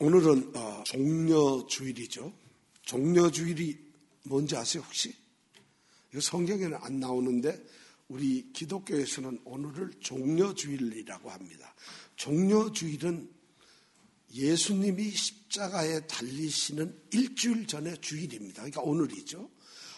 오늘은 종려주일이죠. 종려주일이 뭔지 아세요 혹시? 이거 성경에는 안 나오는데 우리 기독교에서는 오늘을 종려주일이라고 합니다. 종려주일은 예수님이 십자가에 달리시는 일주일 전의 주일입니다. 그러니까 오늘이죠.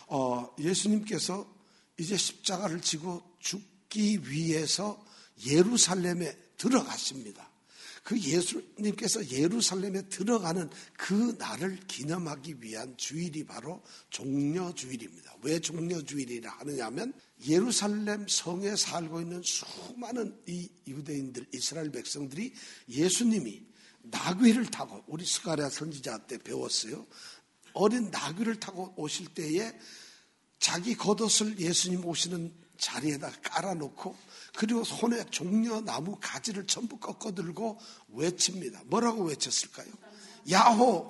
예수님께서 이제 십자가를 지고 죽기 위해서 예루살렘에 들어가십니다. 그 예수님께서 예루살렘에 들어가는 그 날을 기념하기 위한 주일이 바로 종려주일입니다. 왜 종려주일이라 하느냐면 예루살렘 성에 살고 있는 수많은 이 유대인들, 이스라엘 백성들이 예수님이 나귀를 타고, 우리 스가랴 선지자 때 배웠어요. 어린 나귀를 타고 오실 때에 자기 겉옷을 예수님 오시는 자리에다 깔아놓고 그리고 손에 종려나무 가지를 전부 꺾어들고 외칩니다. 뭐라고 외쳤을까요? 야호.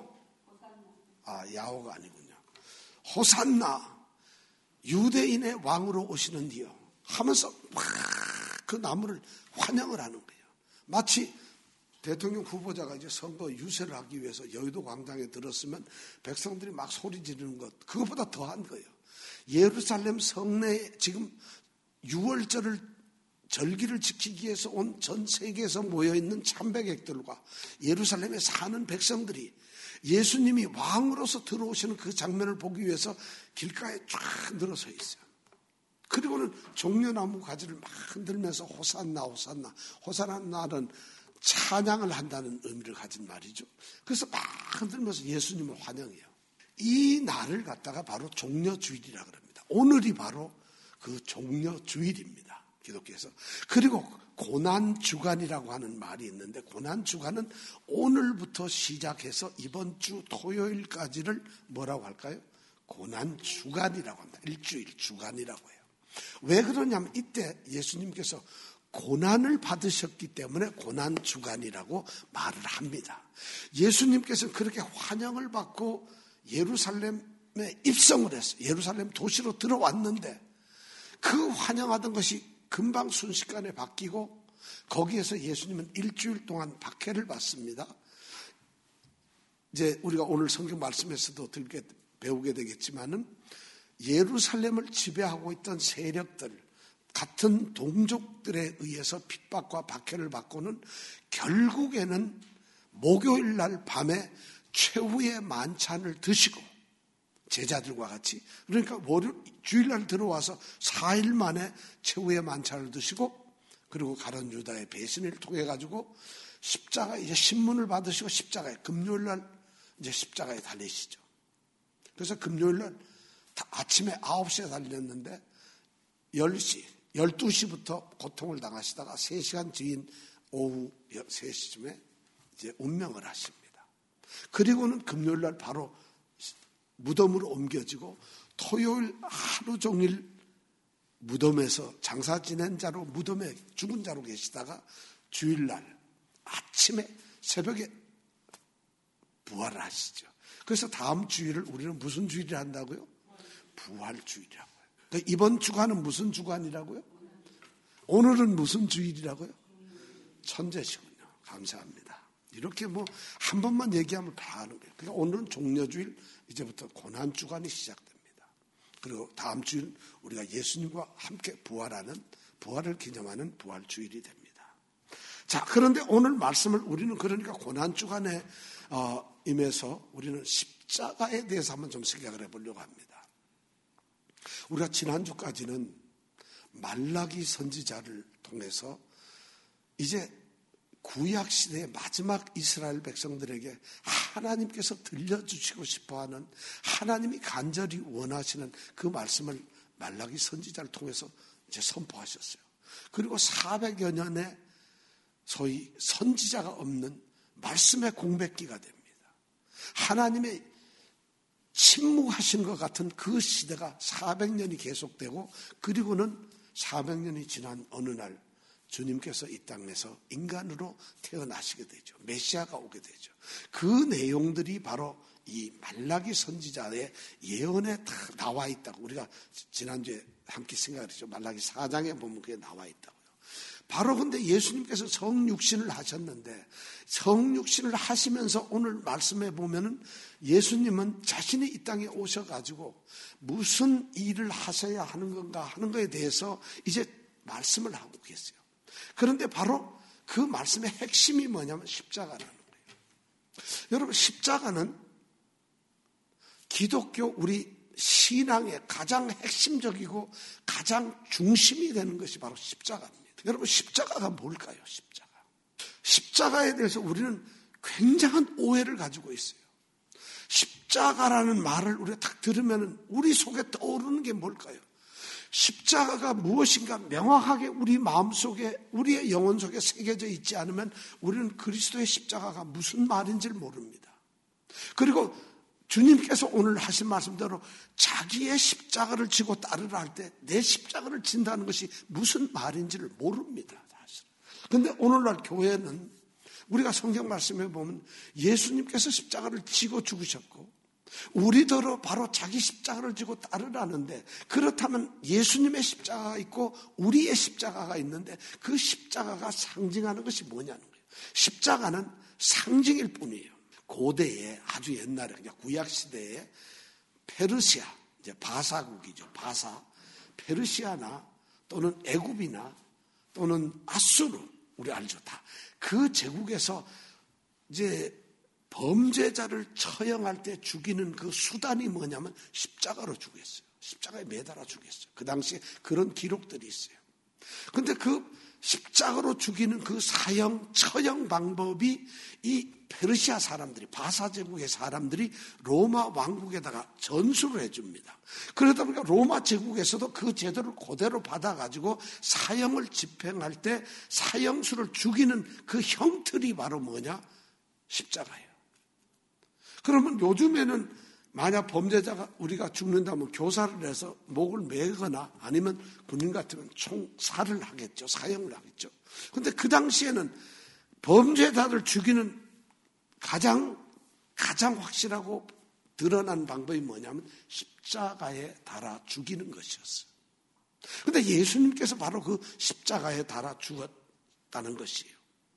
야호가 아니군요. 호산나, 유대인의 왕으로 오시는 이여 하면서 막 그 나무를 환영을 하는 거예요. 마치 대통령 후보자가 이제 선거 유세를 하기 위해서 여의도 광장에 들었으면 백성들이 막 소리 지르는 것, 그것보다 더한 거예요. 예루살렘 성내에 지금 6월절을 절기를 지키기 위해서 온 전 세계에서 모여있는 참백객들과 예루살렘에 사는 백성들이 예수님이 왕으로서 들어오시는 그 장면을 보기 위해서 길가에 쫙 늘어서 있어요. 그리고는 종려나무 가지를 막 흔들면서 호산나 호산나, 호산나는 찬양을 한다는 의미를 가진 말이죠. 그래서 막 흔들면서 예수님을 환영해요. 이 날을 갖다가 바로 종려주일이라 그럽니다. 오늘이 바로 그 종려주일입니다. 기독교에서. 그리고 고난주간이라고 하는 말이 있는데 고난주간은 오늘부터 시작해서 이번 주 토요일까지를 뭐라고 할까요? 고난주간이라고 합니다. 일주일 주간이라고 해요. 왜 그러냐면 이때 예수님께서 고난을 받으셨기 때문에 고난주간이라고 말을 합니다. 예수님께서는 그렇게 환영을 받고 예루살렘에 입성을 했어요. 예루살렘 도시로 들어왔는데 그 환영하던 것이 금방 순식간에 바뀌고 거기에서 예수님은 일주일 동안 박해를 받습니다. 이제 우리가 오늘 성경 말씀에서도 배우게 되겠지만은 예루살렘을 지배하고 있던 세력들, 같은 동족들에 의해서 핍박과 박해를 받고는 결국에는 목요일 날 밤에 최후의 만찬을 드시고 제자들과 같이, 그러니까 주일날 들어와서 4일 만에 최후의 만찬을 드시고 그리고 가룟 유다의 배신을 통해 가지고 십자가 이제 신문을 받으시고 십자가에 금요일날 이제 십자가에 달리시죠. 그래서 금요일날 아침에 9시에 달렸는데 10시 12시부터 고통을 당하시다가 3시간 뒤인 오후 3시쯤에 이제 운명을 하십니다. 그리고는 금요일 날 바로 무덤으로 옮겨지고 토요일 하루 종일 무덤에서 장사 지낸 자로 무덤에 죽은 자로 계시다가 주일날 아침에 새벽에 부활을 하시죠. 그래서 다음 주일을 우리는 무슨 주일이라 한다고요? 부활주일이라고요. 그러니까 이번 주간은 무슨 주간이라고요? 오늘은 무슨 주일이라고요? 천재시군요. 감사합니다. 이렇게 한 번만 얘기하면 다 아는 거예요. 그러니까 오늘은 종려주일, 이제부터 고난주간이 시작됩니다. 그리고 다음 주일 우리가 예수님과 함께 부활을 기념하는 부활주일이 됩니다. 자, 그런데 오늘 말씀을 우리는 그러니까 고난주간에 임해서 우리는 십자가에 대해서 한번 좀 생각을 해보려고 합니다. 우리가 지난주까지는 말라기 선지자를 통해서 이제 구약시대의 마지막 이스라엘 백성들에게 하나님께서 들려주시고 싶어하는, 하나님이 간절히 원하시는 그 말씀을 말라기 선지자를 통해서 이제 선포하셨어요. 그리고 400여 년의 소위 선지자가 없는 말씀의 공백기가 됩니다. 하나님의 침묵하신 것 같은 그 시대가 400년이 계속되고 그리고는 400년이 지난 어느 날 주님께서 이 땅에서 인간으로 태어나시게 되죠. 메시아가 오게 되죠. 그 내용들이 바로 이 말라기 선지자의 예언에 다 나와 있다고 우리가 지난주에 함께 생각을 했죠. 말라기 4장에 보면 그게 나와 있다고요. 바로 근데 예수님께서 성육신을 하셨는데 성육신을 하시면서 오늘 말씀해 보면은 예수님은 자신이 이 땅에 오셔가지고 무슨 일을 하셔야 하는 건가 하는 것에 대해서 이제 말씀을 하고 계세요. 그런데 바로 그 말씀의 핵심이 뭐냐면 십자가라는 거예요. 여러분, 십자가는 기독교 우리 신앙의 가장 핵심적이고 가장 중심이 되는 것이 바로 십자가입니다. 여러분, 십자가가 뭘까요? 십자가에 대해서 우리는 굉장한 오해를 가지고 있어요. 십자가라는 말을 우리가 딱 들으면 우리 속에 떠오르는 게 뭘까요? 십자가가 무엇인가 명확하게 우리 마음속에, 우리의 영혼 속에 새겨져 있지 않으면 우리는 그리스도의 십자가가 무슨 말인지를 모릅니다. 그리고 주님께서 오늘 하신 말씀대로 자기의 십자가를 지고 따르라 할 때 내 십자가를 진다는 것이 무슨 말인지를 모릅니다. 사실. 그런데 오늘날 교회는 우리가 성경 말씀에 보면 예수님께서 십자가를 지고 죽으셨고 우리더러 바로 자기 십자가를 지고 따르라는데, 그렇다면 예수님의 십자가가 있고 우리의 십자가가 있는데 그 십자가가 상징하는 것이 뭐냐는 거예요. 십자가는 상징일 뿐이에요. 고대에 아주 옛날에 그냥 구약 시대에 페르시아, 이제 바사국이죠. 페르시아나 또는 애굽이나 또는 아수르, 우리 알죠. 다 그 제국에서 이제 범죄자를 처형할 때 죽이는 그 수단이 뭐냐면 십자가로 죽였어요. 십자가에 매달아 죽였어요. 그 당시에 그런 기록들이 있어요. 그런데 그 십자가로 죽이는 그 사형, 처형 방법이 이 페르시아 사람들이, 바사 제국의 사람들이 로마 왕국에다가 전수를 해줍니다. 그러다 보니까 로마 제국에서도 그 제도를 그대로 받아가지고 사형을 집행할 때 사형수를 죽이는 그 형틀이 바로 뭐냐? 십자가예요. 그러면 요즘에는 만약 범죄자가 우리가 죽는다면 교사를 해서 목을 매거나 아니면 군인 같으면 총살을 하겠죠. 사형을 하겠죠. 그런데 그 당시에는 범죄자를 죽이는 가장 확실하고 드러난 방법이 뭐냐면 십자가에 달아 죽이는 것이었어요. 그런데 예수님께서 바로 그 십자가에 달아 죽었다는 것이에요.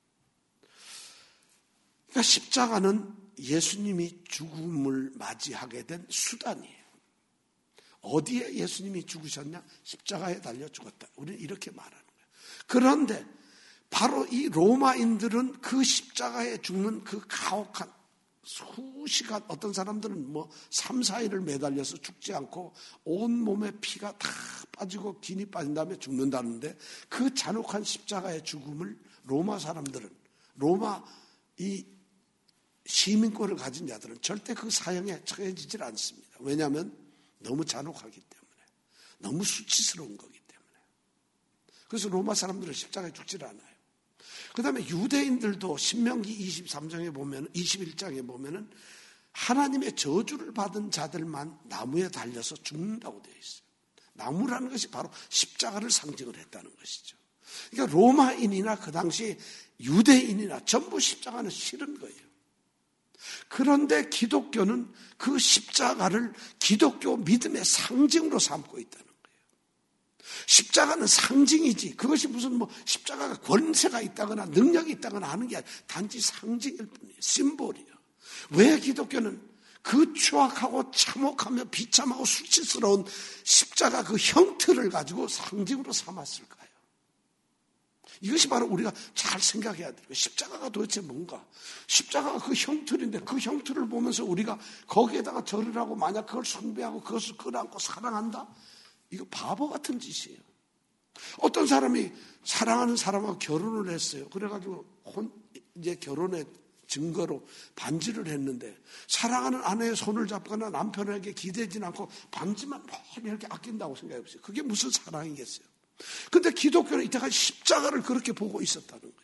그러니까 십자가는 예수님이 죽음을 맞이하게 된 수단이에요. 어디에 예수님이 죽으셨냐? 십자가에 달려 죽었다. 우리는 이렇게 말하는 거예요. 그런데 바로 이 로마인들은 그 십자가에 죽는 그 가혹한 수시간, 어떤 사람들은 3, 4일을 매달려서 죽지 않고 온몸에 피가 다 빠지고 긴이 빠진 다음에 죽는다는데, 그 잔혹한 십자가의 죽음을 로마 사람들은, 로마 이 시민권을 가진 자들은 절대 그 사형에 처해지질 않습니다. 왜냐하면 너무 잔혹하기 때문에, 너무 수치스러운 거기 때문에. 그래서 로마 사람들은 십자가에 죽질 않아요. 그 다음에 유대인들도 신명기 23장에 보면, 21장에 보면은 하나님의 저주를 받은 자들만 나무에 달려서 죽는다고 되어 있어요. 나무라는 것이 바로 십자가를 상징을 했다는 것이죠. 그러니까 로마인이나 그 당시 유대인이나 전부 십자가는 싫은 거예요. 그런데 기독교는 그 십자가를 기독교 믿음의 상징으로 삼고 있다는 거예요. 십자가는 상징이지, 그것이 무슨 십자가가 권세가 있다거나 능력이 있다거나 하는 게 아니라 단지 상징일 뿐이에요. 심볼이에요. 왜 기독교는 그 추악하고 참혹하며 비참하고 수치스러운 십자가 그 형틀을 가지고 상징으로 삼았을까요? 이것이 바로 우리가 잘 생각해야 돼요. 십자가가 도대체 뭔가? 십자가가 그 형틀인데 그 형틀을 보면서 우리가 거기에다가 절을 하고 만약 그걸 숭배하고 그것을 끌어안고 사랑한다? 이거 바보 같은 짓이에요. 어떤 사람이 사랑하는 사람하고 결혼을 했어요. 그래가지고 이제 결혼의 증거로 반지를 했는데 사랑하는 아내의 손을 잡거나 남편에게 기대진 않고 반지만 매일 이렇게 아낀다고 생각해보세요. 그게 무슨 사랑이겠어요? 근데 기독교는 이때까지 십자가를 그렇게 보고 있었다는 거예요.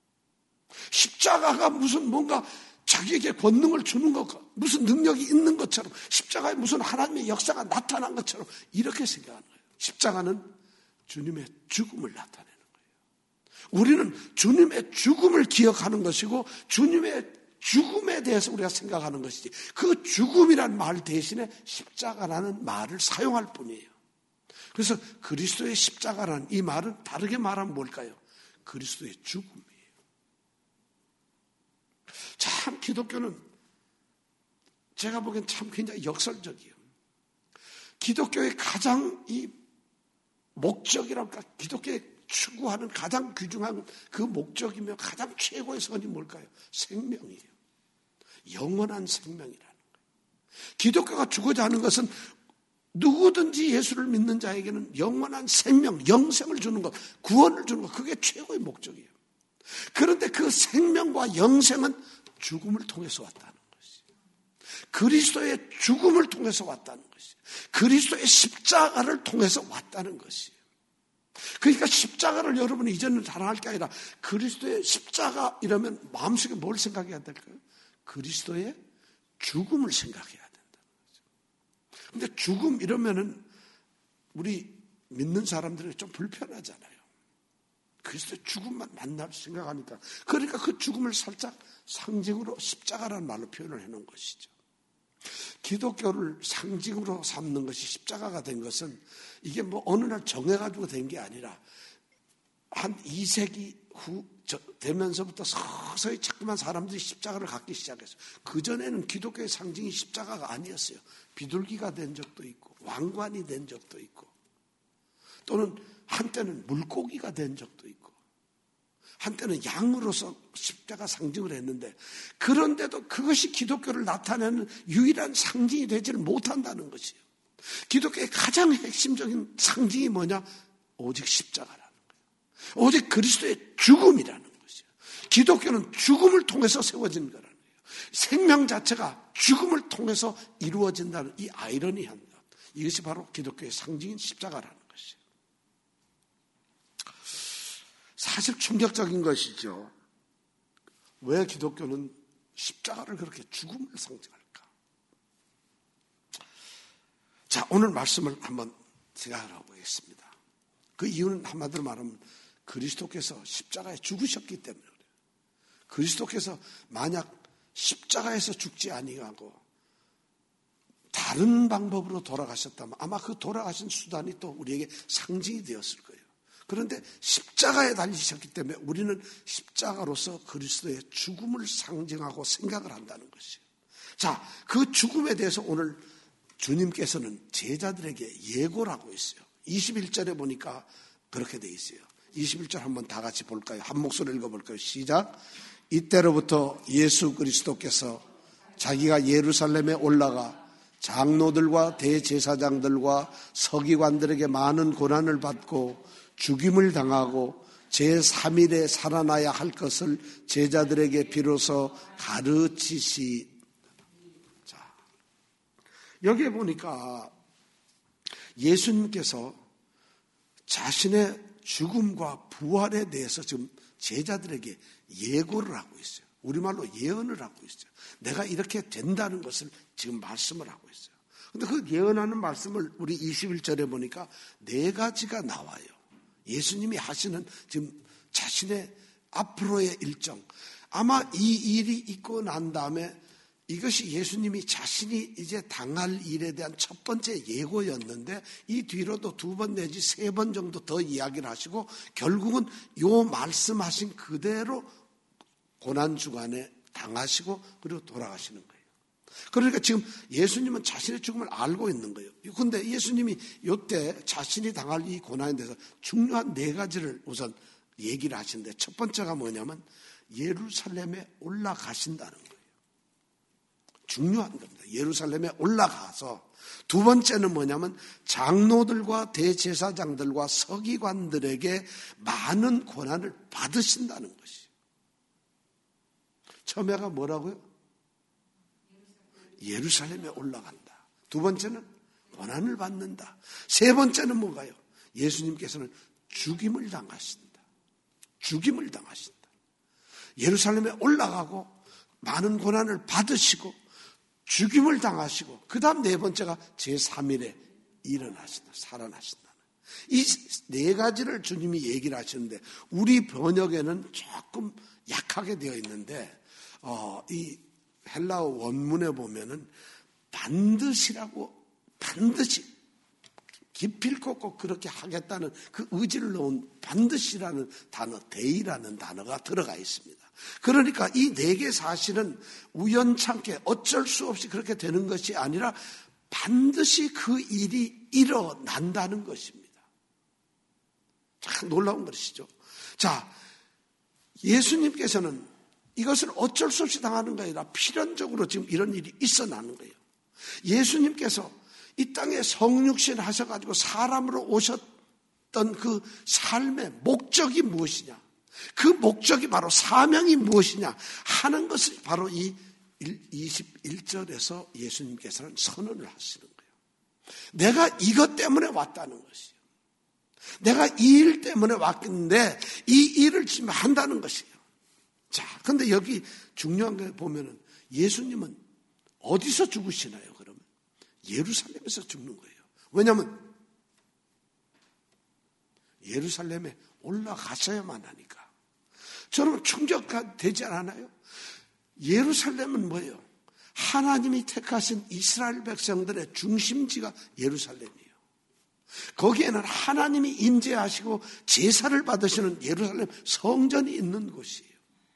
십자가가 무슨 뭔가 자기에게 권능을 주는 것과 무슨 능력이 있는 것처럼, 십자가에 무슨 하나님의 역사가 나타난 것처럼 이렇게 생각하는 거예요. 십자가는 주님의 죽음을 나타내는 거예요. 우리는 주님의 죽음을 기억하는 것이고 주님의 죽음에 대해서 우리가 생각하는 것이지, 그 죽음이라는 말 대신에 십자가라는 말을 사용할 뿐이에요. 그래서 그리스도의 십자가라는 이 말은 다르게 말하면 뭘까요? 그리스도의 죽음이에요. 참 기독교는 제가 보기엔 참 굉장히 역설적이에요. 기독교의 가장 이 목적이랄까, 기독교에 추구하는 가장 귀중한 그 목적이며 가장 최고의 선이 뭘까요? 생명이에요. 영원한 생명이라는 거예요. 기독교가 주고자 하는 것은 누구든지 예수를 믿는 자에게는 영원한 생명, 영생을 주는 것, 구원을 주는 것, 그게 최고의 목적이에요. 그런데 그 생명과 영생은 죽음을 통해서 왔다는 것이에요. 그리스도의 죽음을 통해서 왔다는 것이에요. 그리스도의 십자가를 통해서 왔다는 것이에요. 그러니까 십자가를 여러분이 이제는 자랑할 게 아니라 그리스도의 십자가 이러면 마음속에 뭘 생각해야 될까요? 그리스도의 죽음을 생각해야 된다는 거죠. 근데 죽음 이러면은 우리 믿는 사람들이 좀 불편하잖아요. 그리스도의 죽음만 만날 생각하니까. 그러니까 그 죽음을 살짝 상징으로 십자가라는 말로 표현을 해놓은 것이죠. 기독교를 상징으로 삼는 것이 십자가가 된 것은 이게 뭐 어느 날 정해가지고 된 게 아니라 한 2세기 후 되면서부터 서서히 자꾸만 사람들이 십자가를 갖기 시작했어요. 그전에는 기독교의 상징이 십자가가 아니었어요. 비둘기가 된 적도 있고 왕관이 된 적도 있고 또는 한때는 물고기가 된 적도 있고 한때는 양으로서 십자가 상징을 했는데 그런데도 그것이 기독교를 나타내는 유일한 상징이 되지를 못한다는 것이에요. 기독교의 가장 핵심적인 상징이 뭐냐? 오직 십자가라는 거예요. 오직 그리스도의 죽음이라는 것이에요. 기독교는 죽음을 통해서 세워진 거라는 거예요. 생명 자체가 죽음을 통해서 이루어진다는 이 아이러니한 것. 이것이 바로 기독교의 상징인 십자가라는 것이에요. 사실 충격적인 것이죠. 왜 기독교는 십자가를 그렇게 죽음을 상징할까? 자, 오늘 말씀을 한번 생각해 보겠습니다. 그 이유는 한마디로 말하면 그리스도께서 십자가에 죽으셨기 때문에 그래요. 그리스도께서 만약 십자가에서 죽지 아니하고 다른 방법으로 돌아가셨다면 아마 그 돌아가신 수단이 또 우리에게 상징이 되었을 거예요. 그런데 십자가에 달리셨기 때문에 우리는 십자가로서 그리스도의 죽음을 상징하고 생각을 한다는 것이에요. 자, 그 죽음에 대해서 오늘 주님께서는 제자들에게 예고를 하고 있어요. 21절에 보니까 그렇게 돼 있어요. 21절 한번 다 같이 볼까요? 한 목소리로 읽어볼까요? 시작. 이때로부터 예수 그리스도께서 자기가 예루살렘에 올라가 장로들과 대제사장들과 서기관들에게 많은 고난을 받고 죽임을 당하고 제3일에 살아나야 할 것을 제자들에게 비로소 가르치시. 자, 여기에 보니까 예수님께서 자신의 죽음과 부활에 대해서 지금 제자들에게 예고를 하고 있어요. 우리말로 예언을 하고 있어요. 내가 이렇게 된다는 것을 지금 말씀을 하고 있어요. 그런데 그 예언하는 말씀을 우리 21절에 보니까 4가지가 나와요. 예수님이 하시는 지금 자신의 앞으로의 일정. 아마 이 일이 있고 난 다음에 이것이 예수님이 자신이 이제 당할 일에 대한 첫 번째 예고였는데 이 뒤로도 2번 내지 3번 정도 더 이야기를 하시고 결국은 요 말씀하신 그대로 고난주간에 당하시고 그리고 돌아가시는 거예요. 그러니까 지금 예수님은 자신의 죽음을 알고 있는 거예요. 그런데 예수님이 이때 자신이 당할 이 고난에 대해서 중요한 4가지를 우선 얘기를 하시는데 첫 번째가 뭐냐면 예루살렘에 올라가신다는 거예요. 중요한 겁니다. 예루살렘에 올라가서 두 번째는 뭐냐면 장로들과 대제사장들과 서기관들에게 많은 고난을 받으신다는 것이에요. 처음에가 뭐라고요? 예루살렘에 올라간다. 두 번째는 고난을 받는다. 세 번째는 뭔가요? 예수님께서는 죽임을 당하신다. 죽임을 당하신다. 예루살렘에 올라가고 많은 고난을 받으시고 죽임을 당하시고 그 다음 4번째가 제3일에 일어나신다. 살아나신다. 이 4가지를 주님이 얘기를 하시는데 우리 번역에는 조금 약하게 되어 있는데 이 헬라어 원문에 보면은 반드시라고 반드시 기필코 꼭 그렇게 하겠다는 그 의지를 넣은 반드시라는 단어, 대의라는 단어가 들어가 있습니다. 그러니까 이 네 개 사실은 우연찮게 어쩔 수 없이 그렇게 되는 것이 아니라 반드시 그 일이 일어난다는 것입니다. 참 놀라운 것이죠. 자, 예수님께서는 이것을 어쩔 수 없이 당하는 게 아니라 필연적으로 지금 이런 일이 있어나는 거예요. 예수님께서 이 땅에 성육신 하셔가지고 사람으로 오셨던 그 삶의 목적이 무엇이냐, 그 목적이 바로 사명이 무엇이냐 하는 것을 바로 이 21절에서 예수님께서는 선언을 하시는 거예요. 내가 이것 때문에 왔다는 것이에요. 내가 이 일 때문에 왔는데 이 일을 지금 한다는 것이에요. 자, 근데 여기 중요한 게 보면은 예수님은 어디서 죽으시나요, 그러면? 예루살렘에서 죽는 거예요. 왜냐하면 예루살렘에 올라가셔야만 하니까. 저는 충격되지 않아요? 예루살렘은 뭐예요? 하나님이 택하신 이스라엘 백성들의 중심지가 예루살렘이에요. 거기에는 하나님이 임재하시고 제사를 받으시는 예루살렘 성전이 있는 곳이에요.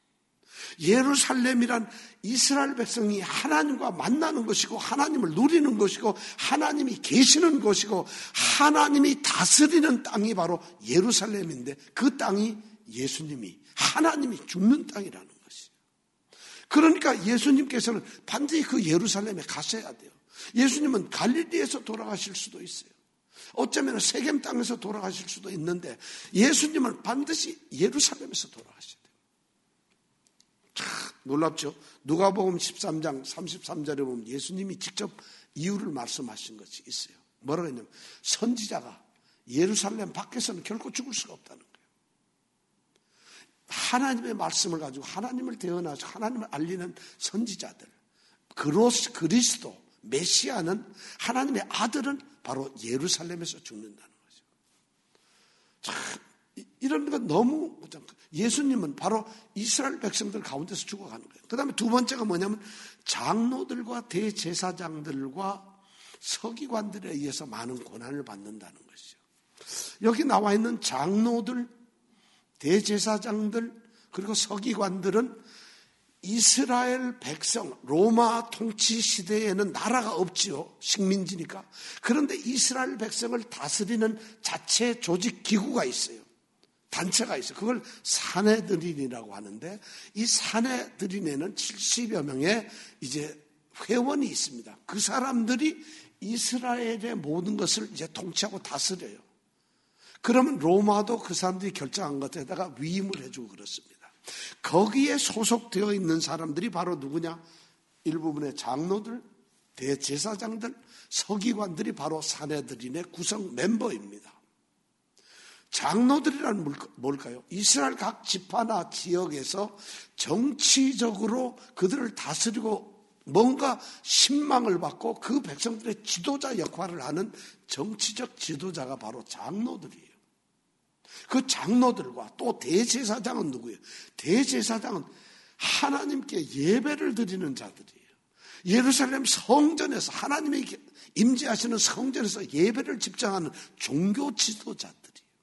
예루살렘이란 이스라엘 백성이 하나님과 만나는 것이고 하나님을 누리는 것이고 하나님이 계시는 곳이고 하나님이 다스리는 땅이 바로 예루살렘인데 그 땅이 예수님이 하나님이 죽는 땅이라는 것이에요. 그러니까 예수님께서는 반드시 그 예루살렘에 가셔야 돼요. 예수님은 갈릴리에서 돌아가실 수도 있어요. 어쩌면 세겜 땅에서 돌아가실 수도 있는데 예수님은 반드시 예루살렘에서 돌아가셔야 돼요. 참 놀랍죠? 누가복음 13장 33절에 보면 예수님이 직접 이유를 말씀하신 것이 있어요. 뭐라고 했냐면 선지자가 예루살렘 밖에서는 결코 죽을 수가 없다는 거예요. 하나님의 말씀을 가지고 하나님을 대언하시고 하나님을 알리는 선지자들, 그리스도, 메시아는 하나님의 아들은 바로 예루살렘에서 죽는다는 거죠. 참 이런 건 너무 예수님은 바로 이스라엘 백성들 가운데서 죽어가는 거예요. 그 다음에 두 번째가 뭐냐면 장로들과 대제사장들과 서기관들에 의해서 많은 고난을 받는다는 것이죠. 여기 나와 있는 장로들, 대제사장들 그리고 서기관들은 이스라엘 백성, 로마 통치 시대에는 나라가 없지요. 식민지니까. 그런데 이스라엘 백성을 다스리는 자체 조직 기구가 있어요. 단체가 있어요. 그걸 사내들인이라고 하는데 이 사내들인에는 70여 명의 이제 회원이 있습니다. 그 사람들이 이스라엘의 모든 것을 이제 통치하고 다스려요. 그러면 로마도 그 사람들이 결정한 것에다가 위임을 해주고 그렇습니다. 거기에 소속되어 있는 사람들이 바로 누구냐? 일부분의 장로들, 대제사장들, 서기관들이 바로 사내들인의 구성 멤버입니다. 장로들이란 뭘까요? 이스라엘 각 지파나 지역에서 정치적으로 그들을 다스리고 뭔가 신망을 받고 그 백성들의 지도자 역할을 하는 정치적 지도자가 바로 장로들이에요. 그 장로들과 또 대제사장은 누구예요? 대제사장은 하나님께 예배를 드리는 자들이에요. 예루살렘 성전에서 하나님이 임재하시는 성전에서 예배를 집장하는 종교 지도자들이에요.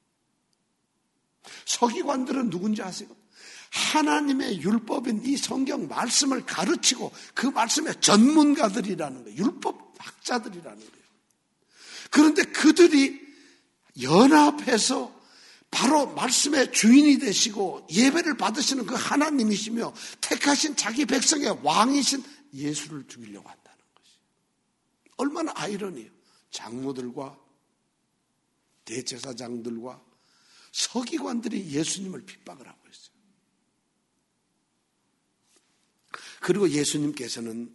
서기관들은 누군지 아세요? 하나님의 율법인 이 성경 말씀을 가르치고 그 말씀의 전문가들이라는 거예요. 율법학자들이라는 거예요. 그런데 그들이 연합해서 바로 말씀의 주인이 되시고 예배를 받으시는 그 하나님이시며 택하신 자기 백성의 왕이신 예수를 죽이려고 한다는 것이에요. 얼마나 아이러니해요. 장로들과 대제사장들과 서기관들이 예수님을 핍박을 하고 있어요. 그리고 예수님께서는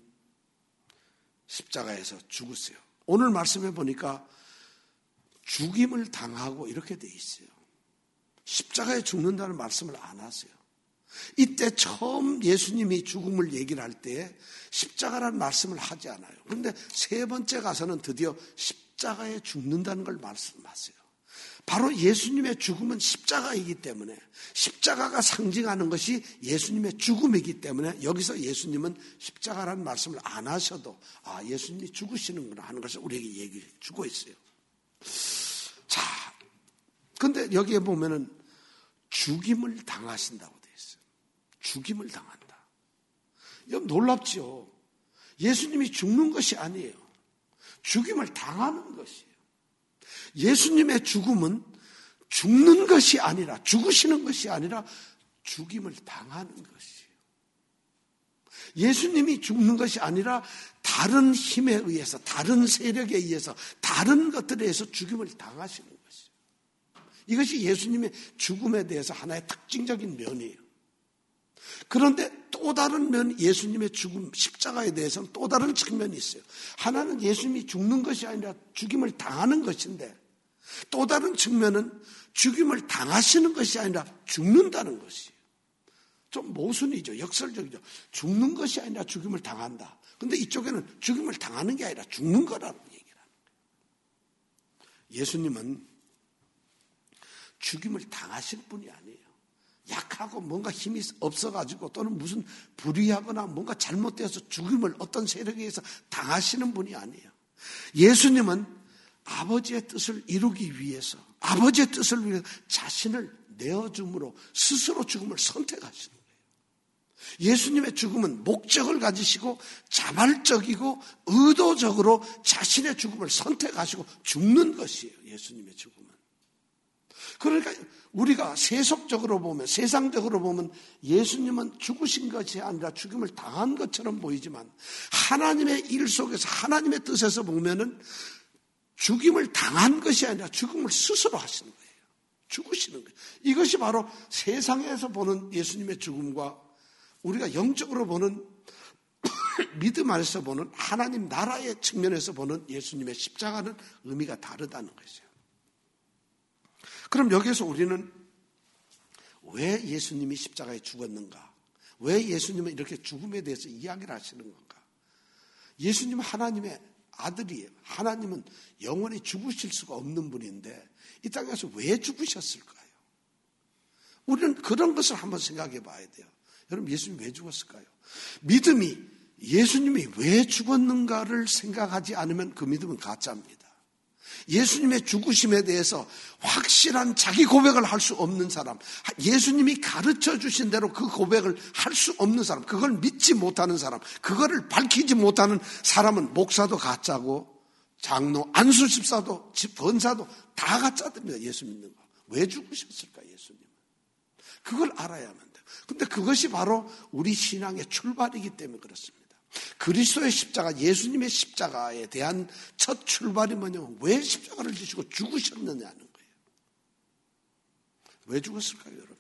십자가에서 죽으세요. 오늘 말씀해 보니까 죽임을 당하고 이렇게 돼 있어요. 십자가에 죽는다는 말씀을 안 하세요. 이때 처음 예수님이 죽음을 얘기를 할 때 십자가라는 말씀을 하지 않아요. 그런데 세 번째 가서는 드디어 십자가에 죽는다는 걸 말씀하세요. 바로 예수님의 죽음은 십자가이기 때문에 십자가가 상징하는 것이 예수님의 죽음이기 때문에 여기서 예수님은 십자가라는 말씀을 안 하셔도 예수님이 죽으시는구나 하는 것을 우리에게 얘기해 주고 있어요. 자, 근데 여기에 보면은 죽임을 당하신다고 되어 있어요. 죽임을 당한다. 이거 놀랍죠. 예수님이 죽는 것이 아니에요. 죽임을 당하는 것이에요. 예수님의 죽음은 죽는 것이 아니라, 죽으시는 것이 아니라 죽임을 당하는 것이에요. 예수님이 죽는 것이 아니라 다른 힘에 의해서, 다른 세력에 의해서, 다른 것들에 의해서 죽임을 당하시는 것이에요. 이것이 예수님의 죽음에 대해서 하나의 특징적인 면이에요. 그런데 또 다른 면, 예수님의 죽음, 십자가에 대해서는 또 다른 측면이 있어요. 하나는 예수님이 죽는 것이 아니라 죽임을 당하는 것인데, 또 다른 측면은 죽임을 당하시는 것이 아니라 죽는다는 것이에요. 좀 모순이죠. 역설적이죠. 죽는 것이 아니라 죽임을 당한다. 근데 이쪽에는 죽임을 당하는 게 아니라 죽는 거라는 얘기를 하는 거예요. 예수님은 죽임을 당하실 분이 아니에요. 약하고 뭔가 힘이 없어가지고 또는 무슨 불의하거나 뭔가 잘못되어서 죽임을 어떤 세력에 의해서 당하시는 분이 아니에요. 예수님은 아버지의 뜻을 이루기 위해서, 아버지의 뜻을 위해서 자신을 내어줌으로 스스로 죽음을 선택하시는 거예요. 예수님의 죽음은 목적을 가지시고 자발적이고 의도적으로 자신의 죽음을 선택하시고 죽는 것이에요. 예수님의 죽음은. 그러니까 우리가 세속적으로 보면, 세상적으로 보면 예수님은 죽으신 것이 아니라 죽임을 당한 것처럼 보이지만 하나님의 일 속에서, 하나님의 뜻에서 보면은 죽임을 당한 것이 아니라 죽음을 스스로 하시는 거예요. 죽으시는 거예요. 이것이 바로 세상에서 보는 예수님의 죽음과 우리가 영적으로 보는 믿음 안에서 보는 하나님 나라의 측면에서 보는 예수님의 십자가는 의미가 다르다는 것이에요. 그럼 여기서 우리는 왜 예수님이 십자가에 죽었는가? 왜 예수님은 이렇게 죽음에 대해서 이야기를 하시는 건가? 예수님은 하나님의 아들이에요. 하나님은 영원히 죽으실 수가 없는 분인데 이 땅에서 왜 죽으셨을까요? 우리는 그런 것을 한번 생각해 봐야 돼요. 여러분, 예수님이 왜 죽었을까요? 믿음이 예수님이 왜 죽었는가를 생각하지 않으면 그 믿음은 가짜입니다. 예수님의 죽으심에 대해서 확실한 자기 고백을 할 수 없는 사람, 예수님이 가르쳐 주신 대로 그 고백을 할 수 없는 사람, 그걸 믿지 못하는 사람, 그거를 밝히지 못하는 사람은 목사도 가짜고 장로, 안수집사도 권사도 다 가짜입니다. 예수 믿는 거. 왜 죽으셨을까, 예수님은? 그걸 알아야만 돼요. 근데 그것이 바로 우리 신앙의 출발이기 때문에 그렇습니다. 그리스도의 십자가, 예수님의 십자가에 대한 첫 출발이 뭐냐면 왜 십자가를 지시고 죽으셨느냐는 거예요. 왜 죽었을까요, 여러분?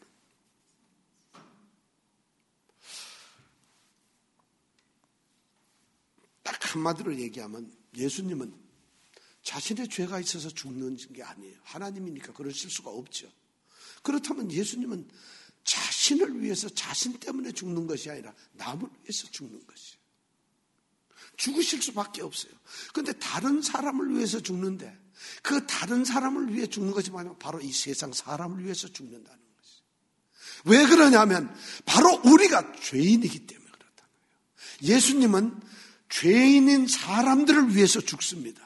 딱 한마디로 얘기하면 예수님은 자신의 죄가 있어서 죽는 게 아니에요. 하나님이니까 그러실 수가 없죠. 그렇다면 예수님은 자신을 위해서, 자신 때문에 죽는 것이 아니라 남을 위해서 죽는 것이에요. 죽으실 수밖에 없어요. 그런데 다른 사람을 위해서 죽는데 그 다른 사람을 위해 죽는 것이 뭐냐면 바로 이 세상 사람을 위해서 죽는다는 것이에요. 왜 그러냐면 바로 우리가 죄인이기 때문에 그렇다는 거예요. 예수님은 죄인인 사람들을 위해서 죽습니다.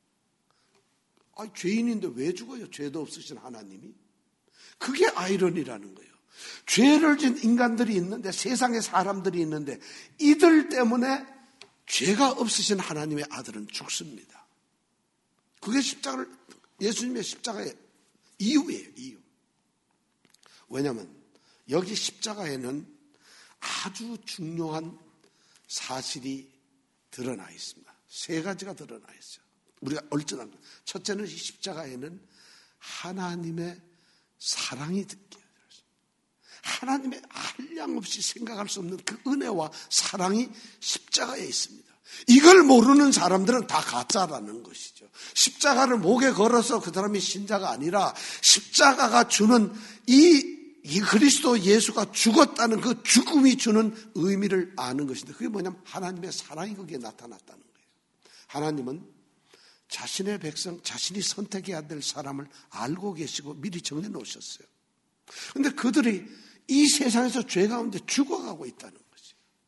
죄인인데 왜 죽어요? 죄도 없으신 하나님이. 그게 아이러니라는 거예요. 죄를 진 인간들이 있는데, 세상에 사람들이 있는데 이들 때문에 죄가 없으신 하나님의 아들은 죽습니다. 그게 예수님의 십자가의 이유예요, 이유. 왜냐하면 여기 십자가에는 아주 중요한 사실이 드러나 있습니다. 세 가지가 드러나 있어요. 우리가 얼전한 것. 첫째는 이 십자가에는 하나님의 사랑이 듣게 하나님의 한량없이 생각할 수 없는 그 은혜와 사랑이 십자가에 있습니다. 이걸 모르는 사람들은 다 가짜라는 것이죠. 십자가를 목에 걸어서 그 사람이 신자가 아니라 십자가가 주는 이 그리스도 예수가 죽었다는 그 죽음이 주는 의미를 아는 것인데 그게 뭐냐면 하나님의 사랑이 거기에 나타났다는 거예요. 하나님은 자신의 백성, 자신이 선택해야 될 사람을 알고 계시고 미리 정해놓으셨어요. 그런데 그들이 이 세상에서 죄 가운데 죽어가고 있다는 거죠.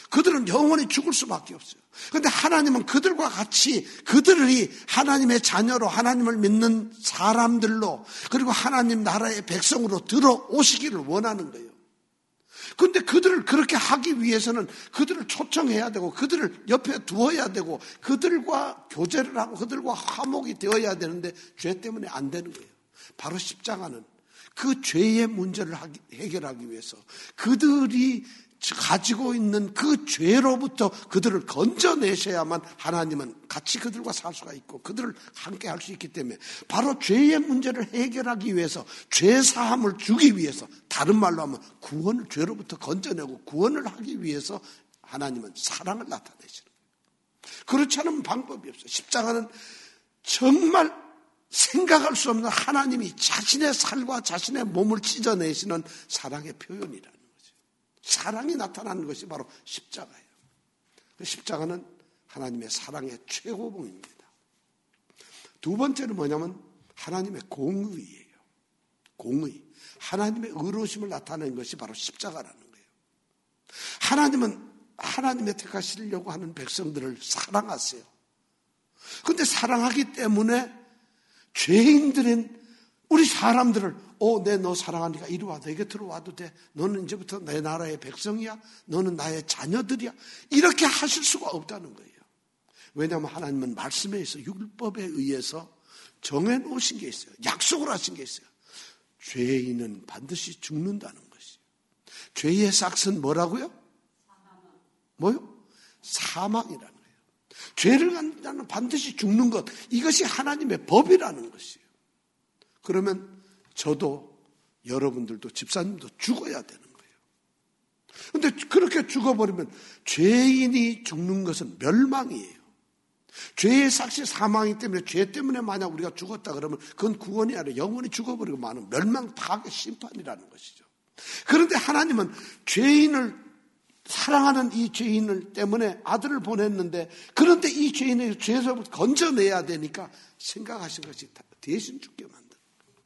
그들은 영원히 죽을 수밖에 없어요. 그런데 하나님은 그들과 같이 그들이 하나님의 자녀로 하나님을 믿는 사람들로 그리고 하나님 나라의 백성으로 들어오시기를 원하는 거예요. 그런데 그들을 그렇게 하기 위해서는 그들을 초청해야 되고 그들을 옆에 두어야 되고 그들과 교제를 하고 그들과 화목이 되어야 되는데 죄 때문에 안 되는 거예요. 바로 십자가는 그 죄의 문제를 해결하기 위해서 그들이 가지고 있는 그 죄로부터 그들을 건져내셔야만 하나님은 같이 그들과 살 수가 있고 그들을 함께 할 수 있기 때문에 바로 죄의 문제를 해결하기 위해서 죄 사함을 주기 위해서 다른 말로 하면 구원을 죄로부터 건져내고 구원을 하기 위해서 하나님은 사랑을 나타내시는 거예요. 그렇지 않으면 방법이 없어요. 십자가는 정말 생각할 수 없는 하나님이 자신의 살과 자신의 몸을 찢어내시는 사랑의 표현이라는 거죠. 사랑이 나타나는 것이 바로 십자가예요. 십자가는 하나님의 사랑의 최고봉입니다. 두 번째는 뭐냐면 하나님의 공의예요. 공의. 하나님의 의로우심을 나타내는 것이 바로 십자가라는 거예요. 하나님은 하나님의 택하시려고 하는 백성들을 사랑하세요. 그런데 사랑하기 때문에 죄인들인 우리 사람들을 내 너 사랑하니까 이리 와. 내 곁으로 와도 돼. 너는 이제부터 내 나라의 백성이야. 너는 나의 자녀들이야. 이렇게 하실 수가 없다는 거예요. 왜냐하면 하나님은 말씀에 있어 율법에 의해서 정해놓으신 게 있어요. 약속을 하신 게 있어요. 죄인은 반드시 죽는다는 것이에요. 죄의 삭은 뭐라고요? 뭐요? 사망이라는 거예요. 죄를 간다는 반드시 죽는 것, 이것이 하나님의 법이라는 것이에요. 그러면 저도 여러분들도 집사님도 죽어야 되는 거예요. 그런데 그렇게 죽어버리면 죄인이 죽는 것은 멸망이에요. 죄의 삭시 사망이기 때문에 죄 때문에 만약 우리가 죽었다 그러면 그건 구원이 아니라 영원히 죽어버리고 마는 멸망 파괴 심판이라는 것이죠. 그런데 하나님은 죄인을 사랑하는 이 죄인을 때문에 아들을 보냈는데 그런데 이 죄인의 죄에서부터 건져내야 되니까 생각하신 것이 대신 죽게 만든 거예요.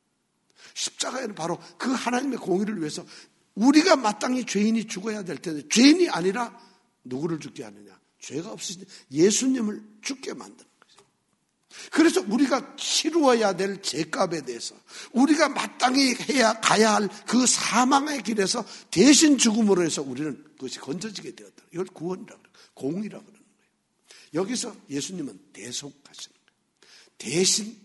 십자가에는 바로 그 하나님의 공의를 위해서 우리가 마땅히 죄인이 죽어야 될 텐데 죄인이 아니라 누구를 죽게 하느냐? 죄가 없으신 예수님을 죽게 만드는 거죠. 그래서 우리가 치루어야 될 죄값에 대해서 우리가 마땅히 가야 할 그 사망의 길에서 대신 죽음으로 해서 우리는 그것이 건져지게 되었다. 이걸 구원이라고 그래요. 공의라고 그러는 거예요. 여기서 예수님은 대속하시는 거예요. 대신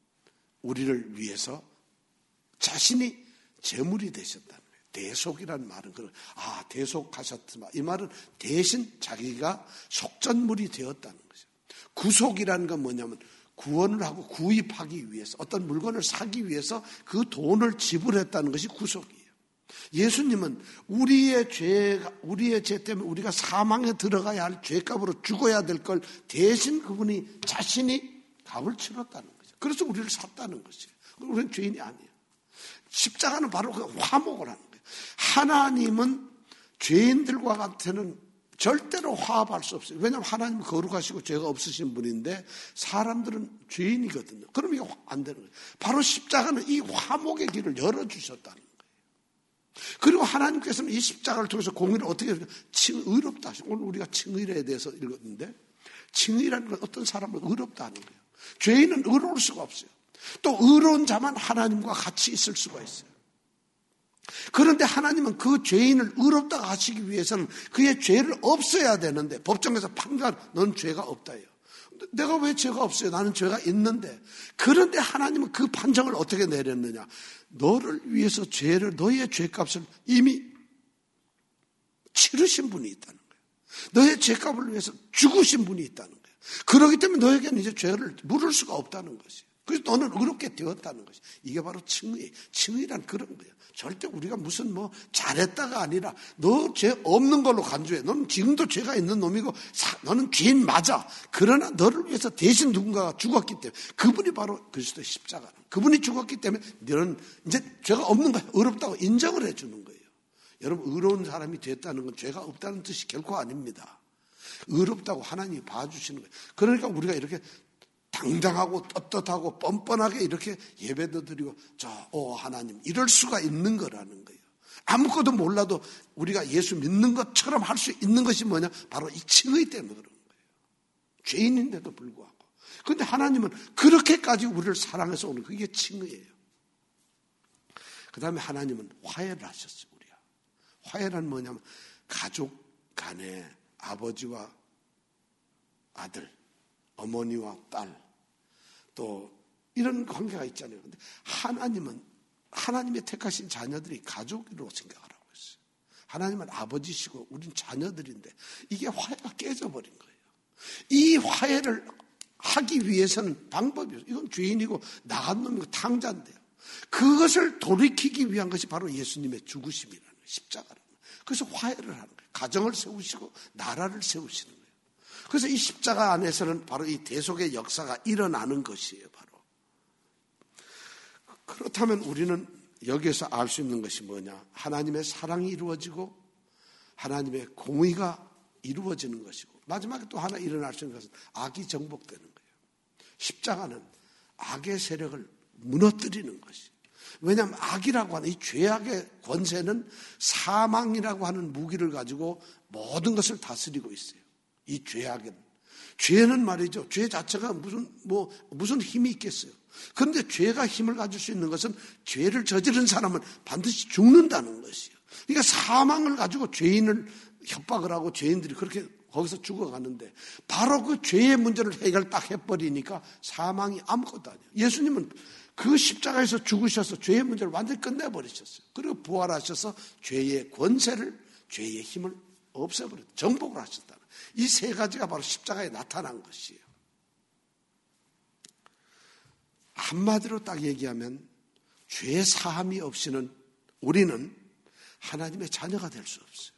우리를 위해서 자신이 제물이 되셨다는 거예요. 대속이라는 말은 대속하셨지만 이 말은 대신 자기가 속전물이 되었다는 거죠. 구속이라는 건 뭐냐면 구원을 하고 구입하기 위해서 어떤 물건을 사기 위해서 그 돈을 지불했다는 것이 구속이에요. 예수님은 우리의 죄 때문에 우리가 사망에 들어가야 할 죄값으로 죽어야 될 걸 대신 그분이 자신이 값을 치렀다는 거죠. 그래서 우리를 샀다는 것이에요. 우리는 죄인이 아니에요. 십자가는 바로 그 화목을 하는 거예요. 하나님은 죄인들과 같으는 절대로 화합할 수 없어요. 왜냐하면 하나님은 거룩하시고 죄가 없으신 분인데 사람들은 죄인이거든요. 그럼 이거 안 되는 거예요. 바로 십자가는 이 화목의 길을 열어주셨다는 거예요. 그리고 하나님께서는 이 십자가를 통해서 공의를 어떻게 의롭다 하시고 오늘 우리가 칭의에 대해서 읽었는데 칭의라는 건 어떤 사람을 의롭다 하는 거예요. 죄인은 의로울 수가 없어요. 또 의로운 자만 하나님과 같이 있을 수가 있어요. 그런데 하나님은 그 죄인을 의롭다고 하시기 위해서는 그의 죄를 없애야 되는데 법정에서 판결 넌 죄가 없다예요. 내가 왜 죄가 없어요? 나는 죄가 있는데. 그런데 하나님은 그 판정을 어떻게 내렸느냐? 너를 위해서 너의 죄값을 이미 치르신 분이 있다는 거예요. 너의 죄값을 위해서 죽으신 분이 있다는 거예요. 그렇기 때문에 너에게는 이제 죄를 물을 수가 없다는 것이에요. 그래서 너는 의롭게 되었다는 것이. 이게 바로 칭의. 칭의란 그런 거예요. 절대 우리가 무슨 잘했다가 아니라 너 죄 없는 걸로 간주해. 너는 지금도 죄가 있는 놈이고 너는 죄인 맞아. 그러나 너를 위해서 대신 누군가가 죽었기 때문에 그분이 바로 그리스도의 십자가는. 그분이 죽었기 때문에 너는 이제 죄가 없는 거야. 의롭다고 인정을 해주는 거예요. 여러분 의로운 사람이 됐다는 건 죄가 없다는 뜻이 결코 아닙니다. 의롭다고 하나님이 봐주시는 거예요. 그러니까 우리가 이렇게 당당하고 떳떳하고 뻔뻔하게 이렇게 예배도 드리고 하나님 이럴 수가 있는 거라는 거예요. 아무것도 몰라도 우리가 예수 믿는 것처럼 할 수 있는 것이 뭐냐? 바로 이 칭의 때문에 그런 거예요. 죄인인데도 불구하고. 그런데 하나님은 그렇게까지 우리를 사랑해서 오는 그게 칭의예요. 그 다음에 하나님은 화해를 하셨어요. 우리가. 화해란 뭐냐면 가족 간에 아버지와 아들, 어머니와 딸, 또 이런 관계가 있잖아요. 그런데 하나님은 하나님의 택하신 자녀들이 가족으로 생각하라고 했어요. 하나님은 아버지시고 우린 자녀들인데 이게 화해가 깨져버린 거예요. 이 화해를 하기 위해서는 방법이 없어요. 이건 죄인이고 나간 놈이고 탕자인데요. 그것을 돌이키기 위한 것이 바로 예수님의 죽으심이라는 거예요. 십자가라는 거예요. 그래서 화해를 하는 거예요. 가정을 세우시고 나라를 세우시는 거예요. 그래서 이 십자가 안에서는 바로 이 대속의 역사가 일어나는 것이에요. 바로. 그렇다면 우리는 여기에서 알 수 있는 것이 뭐냐? 하나님의 사랑이 이루어지고 하나님의 공의가 이루어지는 것이고 마지막에 또 하나 일어날 수 있는 것은 악이 정복되는 거예요. 십자가는 악의 세력을 무너뜨리는 것이에요. 왜냐하면 악이라고 하는 이 죄악의 권세는 사망이라고 하는 무기를 가지고 모든 것을 다스리고 있어요. 이 죄는 말이죠. 죄 자체가 무슨 힘이 있겠어요. 그런데 죄가 힘을 가질 수 있는 것은 죄를 저지른 사람은 반드시 죽는다는 것이에요. 그러니까 사망을 가지고 죄인을 협박을 하고 죄인들이 그렇게 거기서 죽어가는데 바로 그 죄의 문제를 해결 딱 해버리니까 사망이 아무것도 아니에요. 예수님은 그 십자가에서 죽으셔서 죄의 문제를 완전히 끝내버리셨어요. 그리고 부활하셔서 죄의 권세를, 죄의 힘을 없애버렸어요. 정복을 하셨다. 이 세 가지가 바로 십자가에 나타난 것이에요. 한마디로 딱 얘기하면 죄 사함이 없이는 우리는 하나님의 자녀가 될 수 없어요.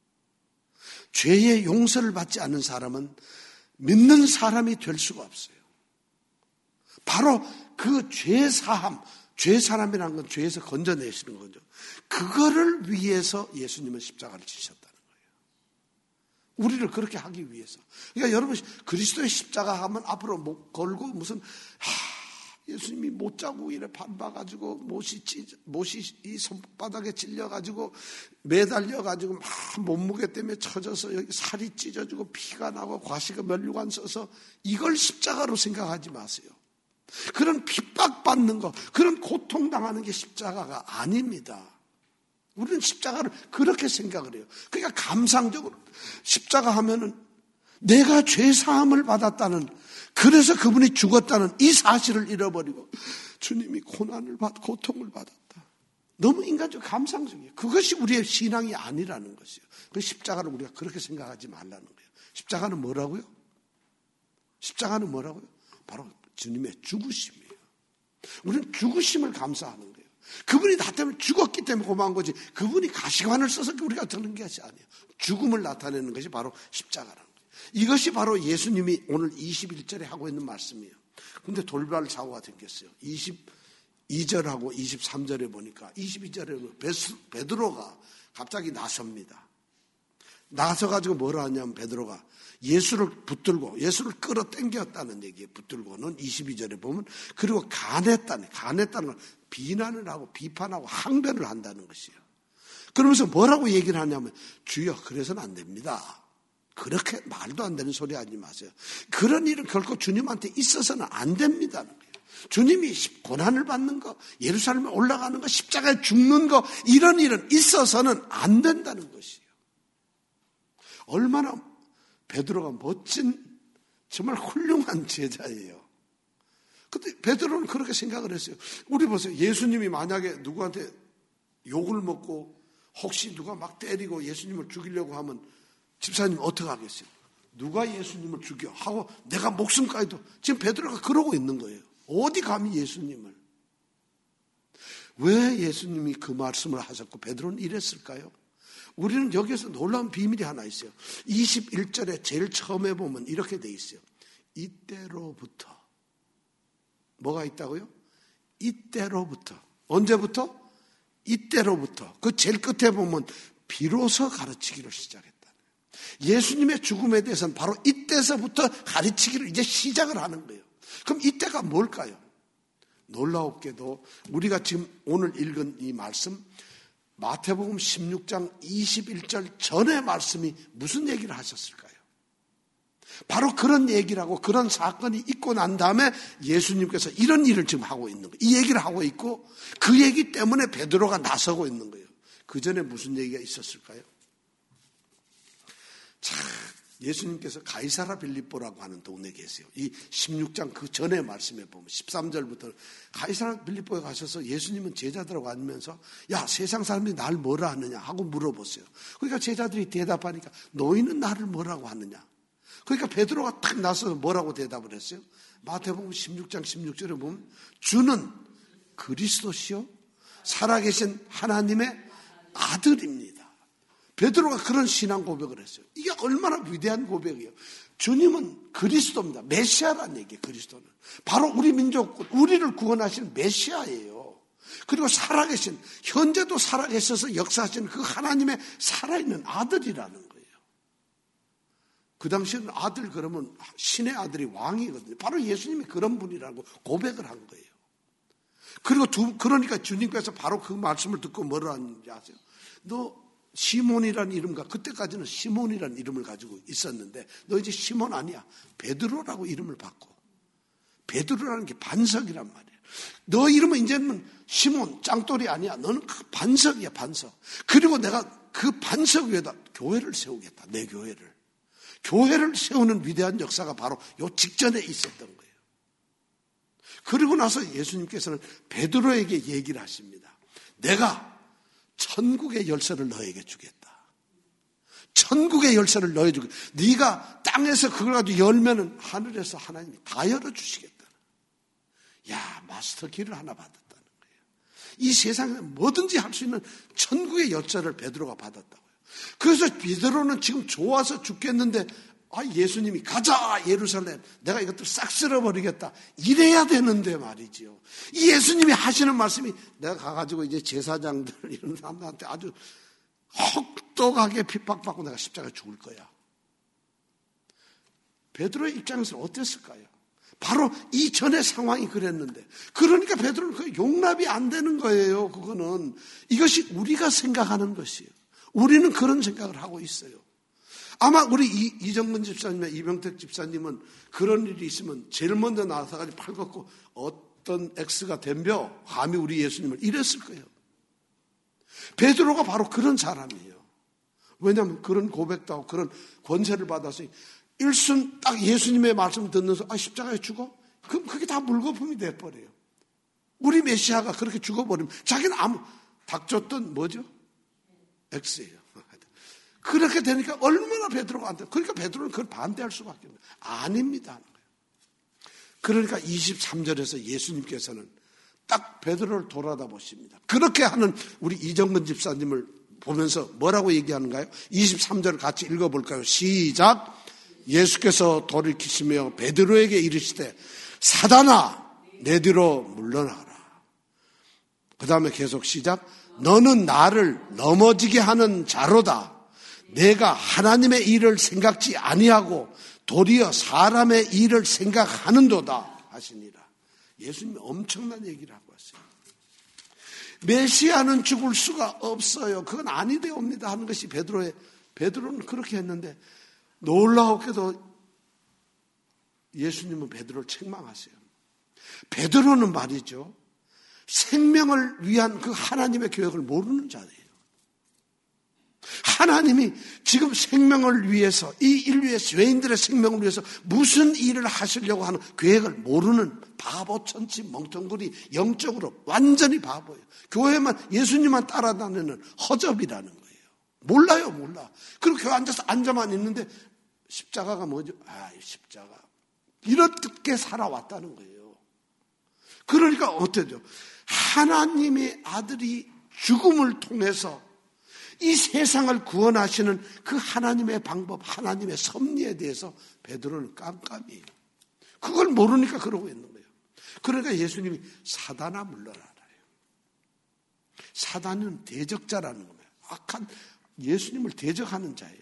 죄의 용서를 받지 않는 사람은 믿는 사람이 될 수가 없어요. 바로 그 죄 사함, 죄 사람이라는 건 죄에서 건져내시는 거죠. 그거를 위해서 예수님은 십자가를 지셨다는 거예요. 우리를 그렇게 하기 위해서. 그러니까 여러분 그리스도의 십자가 하면 앞으로 목 걸고 무슨 예수님이 못 자고 이래 밟아가지고 못이 이 손바닥에 찔려가지고 매달려가지고 막 몸무게 때문에 쳐져서 여기 살이 찢어지고 피가 나고 과시가 면류관 써서 이걸 십자가로 생각하지 마세요. 그런 핍박받는 거, 그런 고통당하는 게 십자가가 아닙니다. 우리는 십자가를 그렇게 생각을 해요. 그러니까 감상적으로 십자가 하면은 내가 죄사함을 받았다는, 그래서 그분이 죽었다는 이 사실을 잃어버리고 주님이 고통을 받았다. 너무 인간적 감상적이에요. 그것이 우리의 신앙이 아니라는 것이에요. 그 십자가를 우리가 그렇게 생각하지 말라는 거예요. 십자가는 뭐라고요? 십자가는 뭐라고요? 바로 주님의 죽으심이에요. 우리는 죽으심을 감사하는 거예요. 그분이 나 때문에 죽었기 때문에 고마운 거지, 그분이 가시관을 써서 우리가 듣는 것이 아니에요. 죽음을 나타내는 것이 바로 십자가라는 거예요. 이것이 바로 예수님이 오늘 21절에 하고 있는 말씀이에요. 그런데 돌발 사고가 생겼어요. 22절하고 23절에 보니까 22절에 베드로가 갑자기 나섭니다. 나서가지고 뭐라 하냐면 베드로가 예수를 붙들고 예수를 끌어당겼다는 얘기에 붙들고는 22절에 보면 그리고 간했다는 건 비난을 하고 비판하고 항변을 한다는 것이에요. 그러면서 뭐라고 얘기를 하냐면 주여 그래서는 안 됩니다. 그렇게 말도 안 되는 소리 하지 마세요. 그런 일은 결코 주님한테 있어서는 안 됩니다. 주님이 고난을 받는 거, 예루살렘에 올라가는 거, 십자가에 죽는 거, 이런 일은 있어서는 안 된다는 것이에요. 얼마나 베드로가 멋진 정말 훌륭한 제자예요. 근데 베드로는 그렇게 생각을 했어요. 우리 보세요. 예수님이 만약에 누구한테 욕을 먹고 혹시 누가 막 때리고 예수님을 죽이려고 하면 집사님 어떻게 하겠어요? 누가 예수님을 죽여? 하고 내가 목숨까지도. 지금 베드로가 그러고 있는 거예요. 어디 감히 예수님을. 왜 예수님이 그 말씀을 하셨고 베드로는 이랬을까요? 우리는 여기서 놀라운 비밀이 하나 있어요. 21절에 제일 처음에 보면 이렇게 돼 있어요. 이때로부터. 뭐가 있다고요? 이때로부터. 언제부터? 이때로부터. 그 제일 끝에 보면 비로소 가르치기를 시작했다. 예수님의 죽음에 대해서는 바로 이때서부터 가르치기를 이제 시작을 하는 거예요. 그럼 이때가 뭘까요? 놀라웠게도 우리가 지금 오늘 읽은 이 말씀, 마태복음 16장 21절 전의 말씀이 무슨 얘기를 하셨을까요? 바로 그런 얘기를 하고 그런 사건이 있고 난 다음에 예수님께서 이런 일을 지금 하고 있는 거예요. 이 얘기를 하고 있고 그 얘기 때문에 베드로가 나서고 있는 거예요. 그 전에 무슨 얘기가 있었을까요? 자, 예수님께서 가이사라 빌립보라고 하는 동네에 계세요. 이 16장 그 전의 말씀에 보면 13절부터 가이사라 빌립보에 가셔서 예수님은 제자들하고 앉으면서 야, 세상 사람들이 날 뭐라 하느냐 하고 물어보세요. 그러니까 제자들이 대답하니까 너희는 나를 뭐라고 하느냐. 그러니까 베드로가 탁 나서서 뭐라고 대답을 했어요? 마태복음 16장 16절에 보면 주는 그리스도시요 살아계신 하나님의 아들입니다. 베드로가 그런 신앙 고백을 했어요. 이게 얼마나 위대한 고백이에요. 주님은 그리스도입니다. 메시아란 얘기예요. 그리스도는 바로 우리 민족, 우리를 구원하시는 메시아예요. 그리고 살아계신, 현재도 살아계셔서 역사하시는 그 하나님의 살아있는 아들이라는 거예요. 그 당시에는 아들 그러면 신의 아들이 왕이거든요. 바로 예수님이 그런 분이라고 고백을 한 거예요. 그리고 그러니까 주님께서 바로 그 말씀을 듣고 뭐라 하는지 아세요? 너 시몬이라는 이름과 그때까지는 시몬이라는 이름을 가지고 있었는데 너 이제 시몬 아니야. 베드로라고 이름을 바꿔. 베드로라는 게 반석이란 말이에요. 너 이름은 이제는 시몬 짱돌이 아니야. 너는 그 반석이야, 반석. 그리고 내가 그 반석 위에다 교회를 세우겠다. 내 교회를. 교회를 세우는 위대한 역사가 바로 요 직전에 있었던 거예요. 그리고 나서 예수님께서는 베드로에게 얘기를 하십니다. 내가 천국의 열쇠를 너에게 주겠다. 천국의 열쇠를 너에게 주겠다. 네가 땅에서 그걸 가지고 열면은 하늘에서 하나님이 다 열어주시겠다. 야, 마스터 키를 하나 받았다는 거예요. 이 세상에 뭐든지 할 수 있는 천국의 열쇠를 베드로가 받았다고요. 그래서 베드로는 지금 좋아서 죽겠는데 예수님이 가자 예루살렘 내가 이것들 싹 쓸어버리겠다 이래야 되는데 말이지요. 이 예수님이 하시는 말씀이 내가 가가지고 이제 제사장들 이런 사람들한테 아주 혹독하게 핍박받고 내가 십자가에 죽을 거야. 베드로의 입장에서는 어땠을까요? 바로 이전의 상황이 그랬는데 그러니까 베드로는 그 용납이 안 되는 거예요. 그거는 이것이 우리가 생각하는 것이에요. 우리는 그런 생각을 하고 있어요. 아마 우리 이정근 집사님과 이병택 집사님은 그런 일이 있으면 제일 먼저 나서가지고 팔 걷고 어떤 X가 덤벼 감히 우리 예수님을 이랬을 거예요. 베드로가 바로 그런 사람이에요. 왜냐하면 그런 고백도 하고 그런 권세를 받아서 일순 딱 예수님의 말씀을 듣는서 십자가에 죽어? 그럼 그게 다 물거품이 돼버려요. 우리 메시아가 그렇게 죽어버리면 자기는 닥쳤던 뭐죠? X예요. 그렇게 되니까 얼마나 베드로가 안 돼. 그러니까 베드로는 그걸 반대할 수밖에 없어요. 아닙니다 하는 거예요. 그러니까 23절에서 예수님께서는 딱 베드로를 돌아다 보십니다. 그렇게 하는 우리 이정근 집사님을 보면서 뭐라고 얘기하는가요? 23절을 같이 읽어볼까요? 시작. 예수께서 돌이키시며 베드로에게 이르시되 사단아 내 뒤로 물러나라. 그 다음에 계속 시작. 너는 나를 넘어지게 하는 자로다. 내가 하나님의 일을 생각지 아니하고 도리어 사람의 일을 생각하는도다 하시니라. 예수님이 엄청난 얘기를 하고 왔어요. 메시아는 죽을 수가 없어요. 그건 아니되옵니다 하는 것이 베드로는 그렇게 했는데 놀라웠게도 예수님은 베드로를 책망하세요. 베드로는 말이죠. 생명을 위한 그 하나님의 계획을 모르는 자예요. 하나님이 지금 생명을 위해서 이 인류의 죄인들의 생명을 위해서 무슨 일을 하시려고 하는 계획을 모르는 바보 천치 멍텅구리 영적으로 완전히 바보예요. 교회만 예수님만 따라다니는 허접이라는 거예요. 몰라요. 몰라. 그리고 교회 앉아만 있는데 십자가가 뭐죠? 십자가. 이렇게 살아왔다는 거예요. 그러니까 어때죠? 하나님의 아들이 죽음을 통해서 이 세상을 구원하시는 그 하나님의 방법, 하나님의 섭리에 대해서 베드로는 깜깜이에요. 그걸 모르니까 그러고 있는 거예요. 그러니까 예수님이 사단아 물러나라. 사단은 대적자라는 거예요. 악한 예수님을 대적하는 자예요.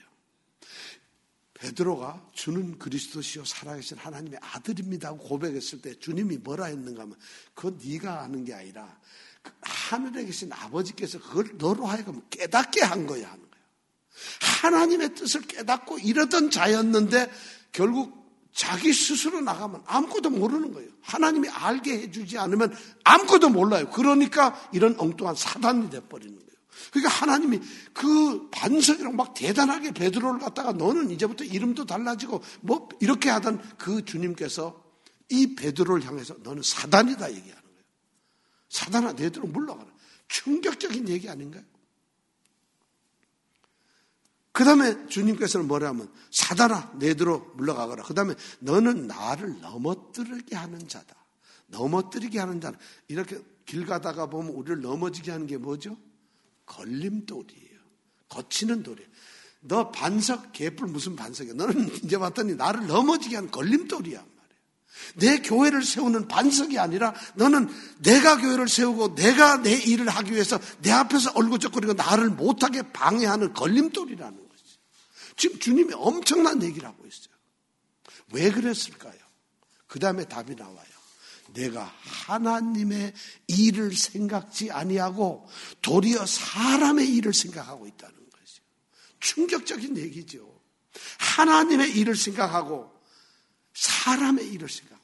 베드로가 주는 그리스도시요 살아계신 하나님의 아들입니다 하고 고백했을 때 주님이 뭐라 했는가 하면 그건 네가 아는 게 아니라 하늘에 계신 아버지께서 그걸 너로 하여금 깨닫게 한 거야 하는 거예요. 하나님의 뜻을 깨닫고 이러던 자였는데 결국 자기 스스로 나가면 아무것도 모르는 거예요. 하나님이 알게 해주지 않으면 아무것도 몰라요. 그러니까 이런 엉뚱한 사단이 돼버리는 거예요. 그러니까 하나님이 그 반석이랑 막 대단하게 베드로를 갖다가 너는 이제부터 이름도 달라지고 뭐 이렇게 하던 그 주님께서 이 베드로를 향해서 너는 사단이다 얘기하는 거예요. 사단아 너희들로 물러가라. 충격적인 얘기 아닌가요? 그 다음에 주님께서는 뭐라면 사단아 너희들로 물러가거라. 그 다음에 너는 나를 넘어뜨리게 하는 자다. 넘어뜨리게 하는 자는 이렇게 길 가다가 보면 우리를 넘어지게 하는 게 뭐죠? 걸림돌이에요. 거치는 돌이에요. 너 반석, 개뿔 무슨 반석이야. 너는 이제 봤더니 나를 넘어지게 하는 걸림돌이야 말이에요. 내 교회를 세우는 반석이 아니라 너는 내가 교회를 세우고 내가 내 일을 하기 위해서 내 앞에서 얼굴적거리고 나를 못하게 방해하는 걸림돌이라는 거지. 지금 주님이 엄청난 얘기를 하고 있어요. 왜 그랬을까요? 그 다음에 답이 나와요. 내가 하나님의 일을 생각지 아니하고 도리어 사람의 일을 생각하고 있다는 것이죠. 충격적인 얘기죠. 하나님의 일을 생각하고 사람의 일을 생각하고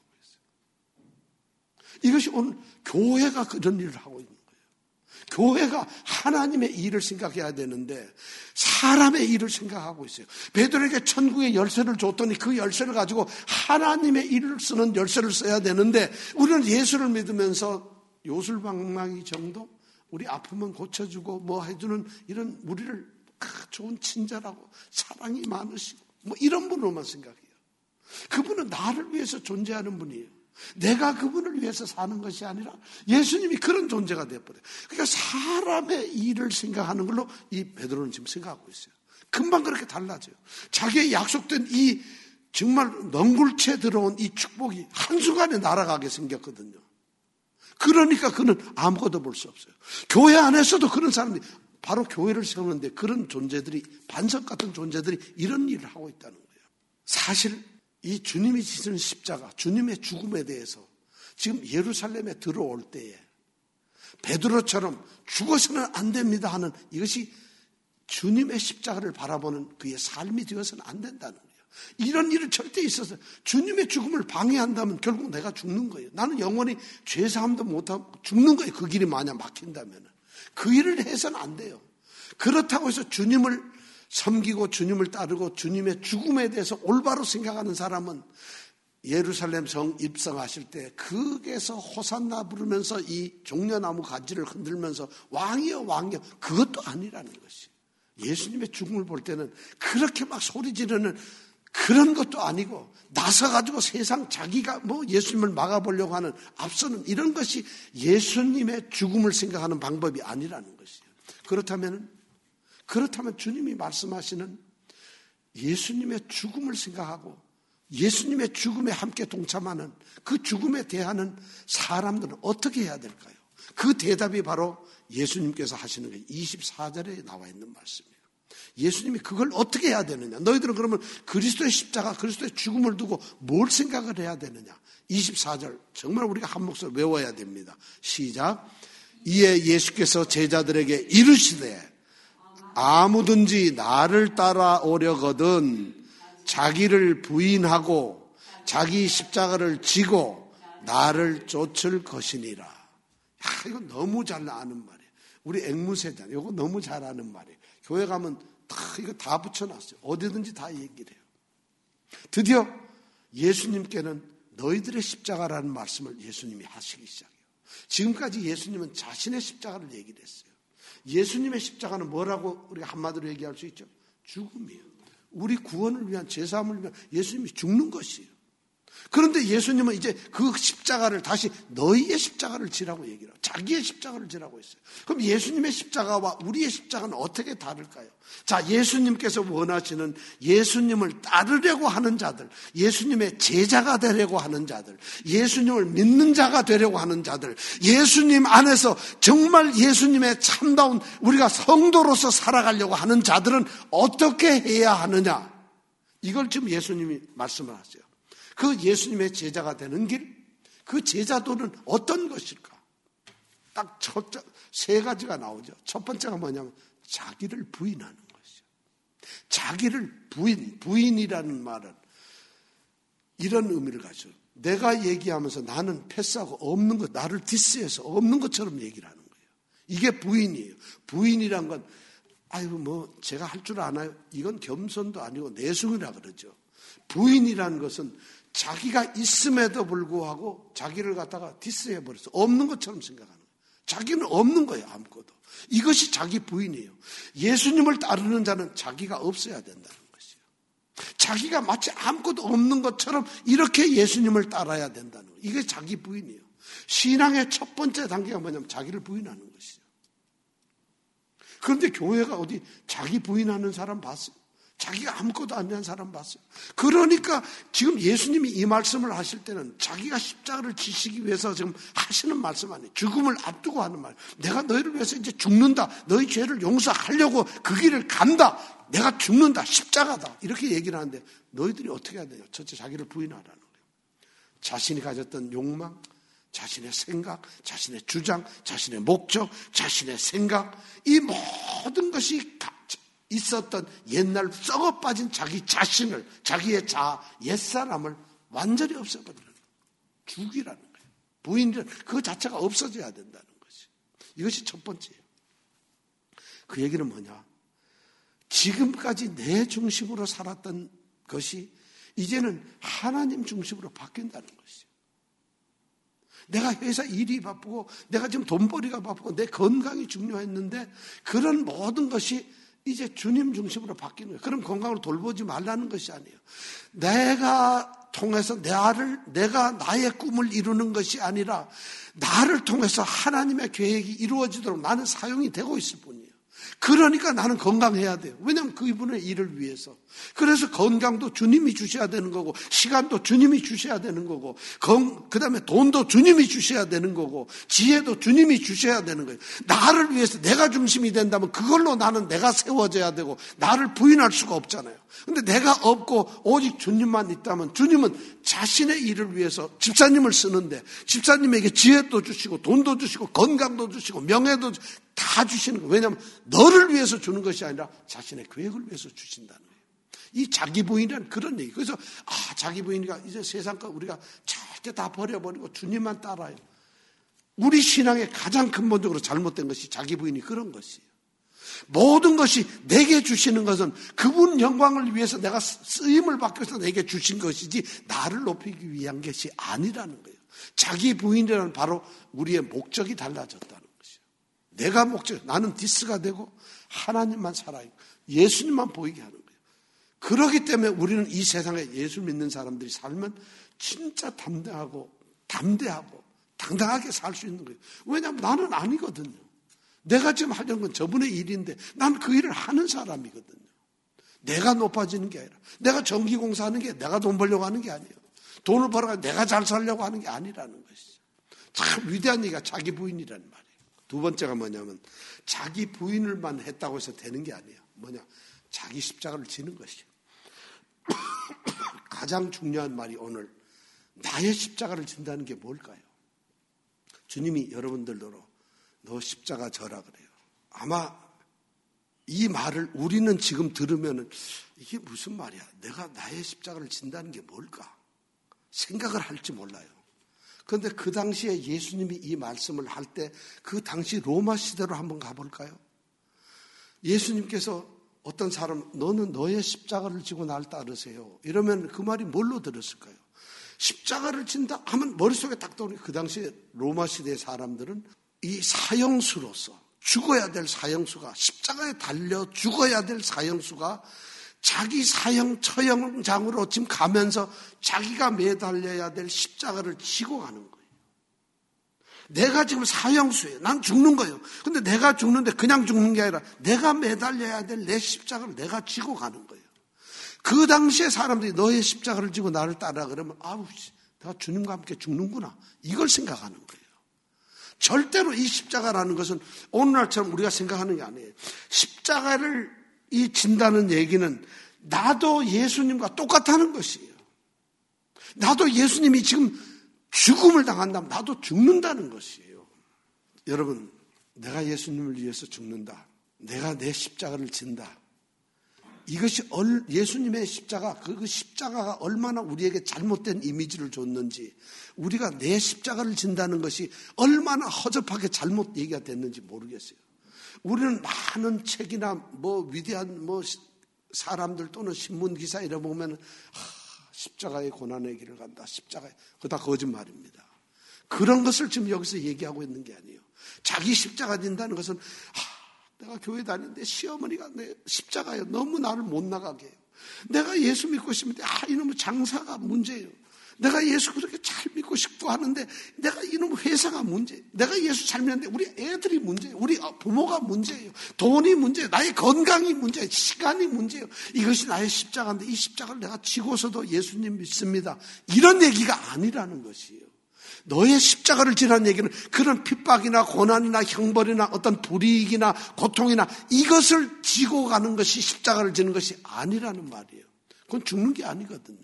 있어요. 이것이 오늘 교회가 그런 일을 하고 있는 거예요. 교회가 하나님의 일을 생각해야 되는데 사람의 일을 생각하고 있어요. 베드로에게 천국의 열쇠를 줬더니 그 열쇠를 가지고 하나님의 일을 쓰는 열쇠를 써야 되는데 우리는 예수를 믿으면서 요술방망이 정도? 우리 아프면 고쳐주고 뭐 해주는 이런 우리를 좋은 친절하고 사랑이 많으시고 뭐 이런 분으로만 생각해요. 그분은 나를 위해서 존재하는 분이에요. 내가 그분을 위해서 사는 것이 아니라 예수님이 그런 존재가 되어버려요. 그러니까 사람의 일을 생각하는 걸로 이 베드로는 지금 생각하고 있어요. 금방 그렇게 달라져요. 자기의 약속된 이 정말 넝굴채 들어온 이 축복이 한순간에 날아가게 생겼거든요. 그러니까 그는 아무것도 볼 수 없어요. 교회 안에서도 그런 사람들이 바로 교회를 세우는데 그런 존재들이 반석 같은 존재들이 이런 일을 하고 있다는 거예요. 사실 이 주님이 지시는 십자가, 주님의 죽음에 대해서 지금 예루살렘에 들어올 때에 베드로처럼 죽어서는 안 됩니다 하는 이것이 주님의 십자가를 바라보는 그의 삶이 되어서는 안 된다는 거예요. 이런 일은 절대 있어서 주님의 죽음을 방해한다면 결국 내가 죽는 거예요. 나는 영원히 죄사함도 못하고 죽는 거예요. 그 길이 만약 막힌다면. 그 일을 해서는 안 돼요. 그렇다고 해서 주님을 섬기고 주님을 따르고 주님의 죽음에 대해서 올바로 생각하는 사람은 예루살렘 성 입성하실 때 극에서 호산나 부르면서 이 종려나무 가지를 흔들면서 왕이여 왕이여 그것도 아니라는 것이. 예수님의 죽음을 볼 때는 그렇게 막 소리 지르는 그런 것도 아니고 나서가지고 세상 자기가 뭐 예수님을 막아보려고 하는 앞서는 이런 것이 예수님의 죽음을 생각하는 방법이 아니라는 것이에요. 그렇다면 주님이 말씀하시는 예수님의 죽음을 생각하고 예수님의 죽음에 함께 동참하는 그 죽음에 대하는 사람들은 어떻게 해야 될까요? 그 대답이 바로 예수님께서 하시는 게 24절에 나와 있는 말씀이에요. 예수님이 그걸 어떻게 해야 되느냐? 너희들은 그러면 그리스도의 십자가, 그리스도의 죽음을 두고 뭘 생각을 해야 되느냐? 24절 정말 우리가 한 목소리 외워야 됩니다. 시작. 이에 예수께서 제자들에게 이르시되 아무든지 나를 따라오려거든 자기를 부인하고 자기 십자가를 지고 나를 쫓을 것이니라. 이거 너무 잘 아는 말이에요. 우리 앵무새잖아요. 이거 너무 잘 아는 말이에요. 교회 가면 이거 다 붙여놨어요. 어디든지 다 얘기를 해요. 드디어 예수님께는 너희들의 십자가라는 말씀을 예수님이 하시기 시작해요. 지금까지 예수님은 자신의 십자가를 얘기를 했어요. 예수님의 십자가는 뭐라고 우리가 한마디로 얘기할 수 있죠? 죽음이에요. 우리 구원을 위한 제사함을 위한 예수님이 죽는 것이에요. 그런데 예수님은 이제 그 십자가를 다시 너희의 십자가를 지라고 얘기를 해요. 자기의 십자가를 지라고 했어요. 그럼 예수님의 십자가와 우리의 십자가는 어떻게 다를까요? 자, 예수님께서 원하시는 예수님을 따르려고 하는 자들, 예수님의 제자가 되려고 하는 자들, 예수님을 믿는 자가 되려고 하는 자들, 예수님 안에서 정말 예수님의 참다운 우리가 성도로서 살아가려고 하는 자들은 어떻게 해야 하느냐? 이걸 지금 예수님이 말씀을 하세요. 그 예수님의 제자가 되는 길, 그 제자도는 어떤 것일까? 딱 세 가지가 나오죠. 첫 번째가 뭐냐면 자기를 부인하는 것이죠. 자기를 부인이라는 말은 이런 의미를 가지고 내가 얘기하면서 나는 패스하고 없는 것, 나를 디스해서 없는 것처럼 얘기를 하는 거예요. 이게 부인이에요. 부인이란 건 제가 할 줄 아나요? 이건 겸손도 아니고 내숭이라 그러죠. 부인이라는 것은 자기가 있음에도 불구하고 자기를 갖다가 디스해버려서 없는 것처럼 생각하는 거예요. 자기는 없는 거예요. 아무것도. 이것이 자기 부인이에요. 예수님을 따르는 자는 자기가 없어야 된다는 것이에요. 자기가 마치 아무것도 없는 것처럼 이렇게 예수님을 따라야 된다는 거예요. 이게 자기 부인이에요. 신앙의 첫 번째 단계가 뭐냐면 자기를 부인하는 것이에요. 그런데 교회가 어디 자기 부인하는 사람 봤어요? 자기가 아무것도 아니한 사람 봤어요. 그러니까 지금 예수님이 이 말씀을 하실 때는 자기가 십자가를 지시기 위해서 지금 하시는 말씀 아니에요. 죽음을 앞두고 하는 말. 내가 너희를 위해서 이제 죽는다. 너희 죄를 용서하려고 그 길을 간다. 내가 죽는다. 십자가다. 이렇게 얘기를 하는데 너희들이 어떻게 해야 돼요? 첫째 자기를 부인하라는 거예요. 자신이 가졌던 욕망, 자신의 생각, 자신의 주장, 자신의 목적, 자신의 생각, 이 모든 것이 있었던 옛날 썩어 빠진 자기 자신을, 자기의 옛사람을 완전히 없애버리는 거예요. 죽이라는 거예요. 부인이라는 그 자체가 없어져야 된다는 것이. 이것이 첫 번째예요. 그 얘기는 뭐냐? 지금까지 내 중심으로 살았던 것이 이제는 하나님 중심으로 바뀐다는 것이죠. 내가 회사 일이 바쁘고 내가 지금 돈벌이가 바쁘고 내 건강이 중요했는데 그런 모든 것이 이제 주님 중심으로 바뀌는 거예요. 그럼 건강을 돌보지 말라는 것이 아니에요. 내가 통해서 내가 나의 꿈을 이루는 것이 아니라 나를 통해서 하나님의 계획이 이루어지도록 나는 사용이 되고 있을 뿐이에요. 그러니까 나는 건강해야 돼요. 왜냐하면 그분의 일을 위해서. 그래서 건강도 주님이 주셔야 되는 거고 시간도 주님이 주셔야 되는 거고 그 다음에 돈도 주님이 주셔야 되는 거고 지혜도 주님이 주셔야 되는 거예요. 나를 위해서 내가 중심이 된다면 그걸로 나는 내가 세워져야 되고 나를 부인할 수가 없잖아요. 근데 내가 없고 오직 주님만 있다면 주님은 자신의 일을 위해서 집사님을 쓰는데 집사님에게 지혜도 주시고 돈도 주시고 건강도 주시고 명예도 다 주시는 거예요. 왜냐하면 너를 위해서 주는 것이 아니라 자신의 계획을 위해서 주신다는 거예요. 이 자기 부인이란 그런 얘기. 그래서 자기 부인이가 이제 세상 거 우리가 절대 다 버려버리고 주님만 따라요. 우리 신앙의 가장 근본적으로 잘못된 것이 자기 부인이 그런 것이에요. 모든 것이 내게 주시는 것은 그분 영광을 위해서 내가 쓰임을 받기 위해서 내게 주신 것이지 나를 높이기 위한 것이 아니라는 거예요. 자기 부인이라는 바로 우리의 목적이 달라졌다는 것이에요. 내가 목적, 나는 디스가 되고 하나님만 살아있고 예수님만 보이게 하는 거예요. 그렇기 때문에 우리는 이 세상에 예수 믿는 사람들이 살면 진짜 담대하고 당당하게 살 수 있는 거예요. 왜냐하면 나는 아니거든요. 내가 지금 하려는 건 저분의 일인데 난 그 일을 하는 사람이거든요. 내가 높아지는 게 아니라 내가 전기공사하는 게 내가 돈 벌려고 하는 게 아니에요. 돈을 벌어가 내가 잘 살려고 하는 게 아니라는 것이죠. 참 위대한 얘기가 자기 부인이라는 말이에요. 두 번째가 뭐냐면 자기 부인을만 했다고 해서 되는 게 아니에요. 뭐냐? 자기 십자가를 지는 것이에요. 가장 중요한 말이 오늘 나의 십자가를 진다는 게 뭘까요? 주님이 여러분들로 너 십자가 져라 그래요. 아마 이 말을 우리는 지금 들으면 이게 무슨 말이야? 내가 나의 십자가를 진다는 게 뭘까? 생각을 할지 몰라요. 그런데 그 당시에 예수님이 이 말씀을 할 때 그 당시 로마 시대로 한번 가볼까요? 예수님께서 어떤 사람 너는 너의 십자가를 지고 날 따르세요. 이러면 그 말이 뭘로 들었을까요? 십자가를 진다 하면 머릿속에 딱 떠오르는 그 당시에 로마 시대의 사람들은 이 사형수로서 죽어야 될 사형수가 십자가에 달려 죽어야 될 사형수가 자기 사형 처형장으로 지금 가면서 자기가 매달려야 될 십자가를 지고 가는 거예요. 내가 지금 사형수예요. 난 죽는 거예요. 근데 내가 죽는데 그냥 죽는 게 아니라 내가 매달려야 될 내 십자가를 내가 지고 가는 거예요. 그 당시에 사람들이 너의 십자가를 지고 나를 따라 그러면 내가 주님과 함께 죽는구나. 이걸 생각하는 거예요. 절대로 이 십자가라는 것은 오늘날처럼 우리가 생각하는 게 아니에요. 십자가를 진다는 얘기는 나도 예수님과 똑같다는 것이에요. 나도 예수님이 지금 죽음을 당한다면 나도 죽는다는 것이에요. 여러분, 내가 예수님을 위해서 죽는다. 내가 내 십자가를 진다. 이것이 예수님의 십자가, 그 십자가가 얼마나 우리에게 잘못된 이미지를 줬는지, 우리가 내 십자가를 진다는 것이 얼마나 허접하게 잘못 얘기가 됐는지 모르겠어요. 우리는 많은 책이나 위대한 사람들 또는 신문 기사 이래 보면 십자가의 고난의 길을 간다. 십자가에 그거 다 거짓말입니다. 그런 것을 지금 여기서 얘기하고 있는 게 아니에요. 자기 십자가 진다는 것은 내가 교회 다니는데 시어머니가 내 십자가에 너무 나를 못 나가게 해요. 내가 예수 믿고 싶은데 이놈의 장사가 문제예요. 내가 예수 그렇게 잘 믿고 싶고 하는데 내가 이놈 회사가 문제예요. 내가 예수 잘 믿는데 우리 애들이 문제예요. 우리 부모가 문제예요. 돈이 문제예요. 나의 건강이 문제예요. 시간이 문제예요. 이것이 나의 십자가인데 이 십자가를 내가 지고서도 예수님 믿습니다. 이런 얘기가 아니라는 것이에요. 너의 십자가를 지라는 얘기는 그런 핍박이나 고난이나 형벌이나 어떤 불이익이나 고통이나 이것을 지고 가는 것이 십자가를 지는 것이 아니라는 말이에요. 그건 죽는 게 아니거든요.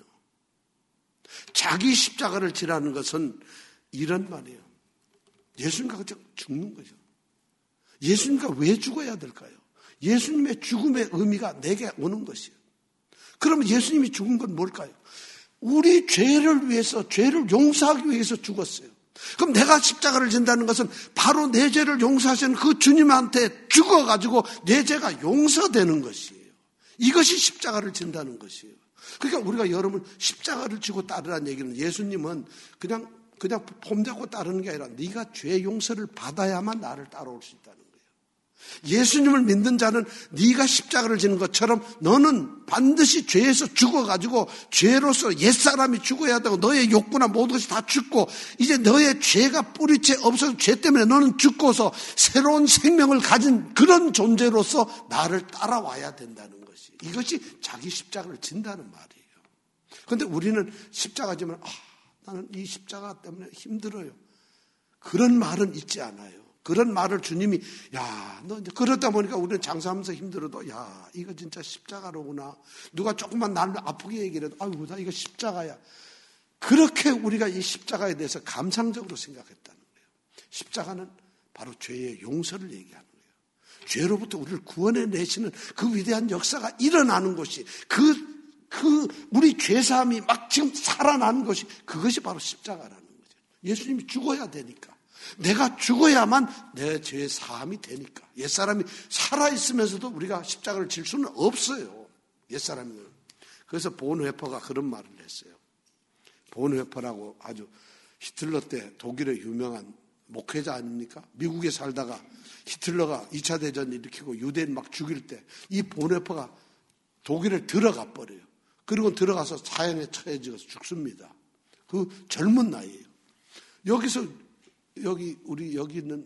자기 십자가를 지라는 것은 이런 말이에요. 예수님과 죽는 거죠. 예수님과 왜 죽어야 될까요? 예수님의 죽음의 의미가 내게 오는 것이에요. 그러면 예수님이 죽은 건 뭘까요? 우리 죄를 위해서, 죄를 용서하기 위해서 죽었어요. 그럼 내가 십자가를 진다는 것은 바로 내 죄를 용서하시는 그 주님한테 죽어가지고 내 죄가 용서되는 것이에요. 이것이 십자가를 진다는 것이에요. 그러니까 우리가 여러분 십자가를 지고 따르라는 얘기는 예수님은 그냥 폼 잡고 따르는 게 아니라 네가 죄 용서를 받아야만 나를 따라올 수 있다는 거예요. 예수님을 믿는 자는 네가 십자가를 지는 것처럼 너는 반드시 죄에서 죽어가지고 죄로서 옛사람이 죽어야 되고 너의 욕구나 모든 것이 다 죽고 이제 너의 죄가 뿌리째 없어서 죄 때문에 너는 죽고서 새로운 생명을 가진 그런 존재로서 나를 따라와야 된다는 것이 이것이 자기 십자가를 진다는 말이에요. 그런데 우리는 십자가 지면 나는 이 십자가 때문에 힘들어요. 그런 말은 있지 않아요. 그런 말을 주님이 너 이제 그러다 보니까 우리는 장사하면서 힘들어도 이거 진짜 십자가로구나. 누가 조금만 나를 아프게 얘기를 해도 아이고 나 이거 십자가야. 그렇게 우리가 이 십자가에 대해서 감상적으로 생각했다는 거예요. 십자가는 바로 죄의 용서를 얘기하는 거예요. 죄로부터 우리를 구원해 내시는 그 위대한 역사가 일어나는 것이 우리 죄사함이 막 지금 살아나는 것이 그것이 바로 십자가라는 거죠. 예수님이 죽어야 되니까. 내가 죽어야만 내 죄의 사함이 되니까. 옛사람이 살아있으면서도 우리가 십자가를 질 수는 없어요. 옛사람은. 그래서 본회퍼가 그런 말을 했어요. 본회퍼라고 아주 히틀러 때 독일의 유명한 목회자 아닙니까? 미국에 살다가 히틀러가 2차 대전 일으키고 유대인 막 죽일 때 이 본회퍼가 독일에 들어가 버려요. 그리고 들어가서 사형에 처해져서 죽습니다. 그 젊은 나이에요. 여기 있는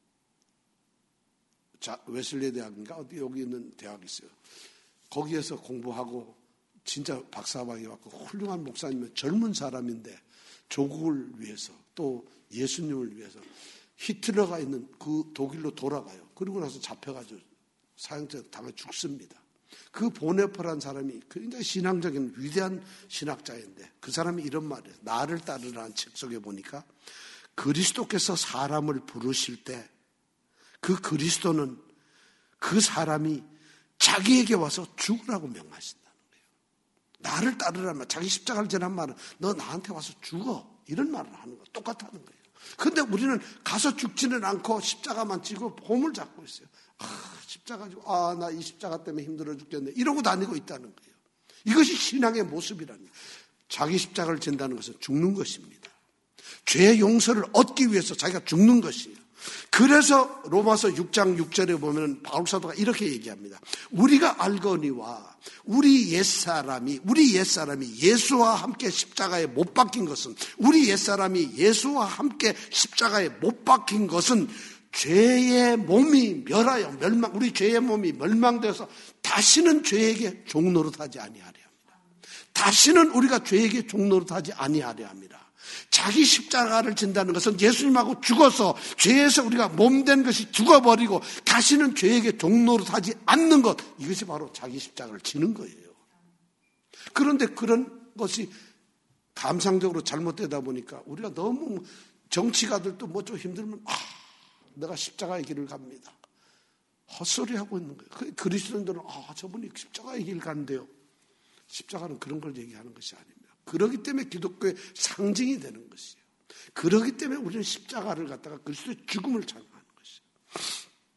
웨슬리 대학인가 어디 여기 있는 대학이 있어요. 거기에서 공부하고 진짜 박사학위 받고 훌륭한 목사님은 젊은 사람인데 조국을 위해서 또 예수님을 위해서 히틀러가 있는 그 독일로 돌아가요. 그리고 나서 잡혀가지고 사형제 당해 죽습니다. 그 보네퍼라는 사람이 굉장히 신앙적인 위대한 신학자인데 그 사람이 이런 말이에요. 나를 따르라는 책 속에 보니까 그리스도께서 사람을 부르실 때 그 그리스도는 그 사람이 자기에게 와서 죽으라고 명하신다는 거예요. 나를 따르라는 말, 자기 십자가를 지란 말은 너 나한테 와서 죽어 이런 말을 하는 거 똑같다는 거예요. 그런데 우리는 가서 죽지는 않고 십자가만 지고 봄을 잡고 있어요. 십자가 지고 나 이 십자가 때문에 힘들어 죽겠네 이러고 다니고 있다는 거예요. 이것이 신앙의 모습이라는 거예요. 자기 십자가를 진다는 것은 죽는 것입니다. 죄의 용서를 얻기 위해서 자기가 죽는 것이에요. 그래서 로마서 6장 6절에 보면 바울사도가 이렇게 얘기합니다. 우리가 알거니와 우리 옛사람이 예수와 함께 십자가에 못 박힌 것은 우리 옛사람이 예수와 함께 십자가에 못 박힌 것은 죄의 몸이 우리 죄의 몸이 멸망되어서 다시는 죄에게 종노릇하지 아니하려 합니다. 다시는 우리가 죄에게 종노릇하지 아니하려 합니다. 자기 십자가를 진다는 것은 예수님하고 죽어서 죄에서 우리가 몸된 것이 죽어버리고 다시는 죄에게 종노릇하지 않는 것, 이것이 바로 자기 십자가를 지는 거예요. 그런데 그런 것이 감상적으로 잘못되다 보니까 우리가 너무 정치가들도 뭐 좀 힘들면 내가 십자가의 길을 갑니다. 헛소리하고 있는 거예요. 그리스도인들은 저분이 십자가의 길을 간대요. 십자가는 그런 걸 얘기하는 것이 아닙니다. 그렇기 때문에 기독교의 상징이 되는 것이에요. 그렇기 때문에 우리는 십자가를 갖다가 그리스도의 죽음을 찬양하는 것이에요.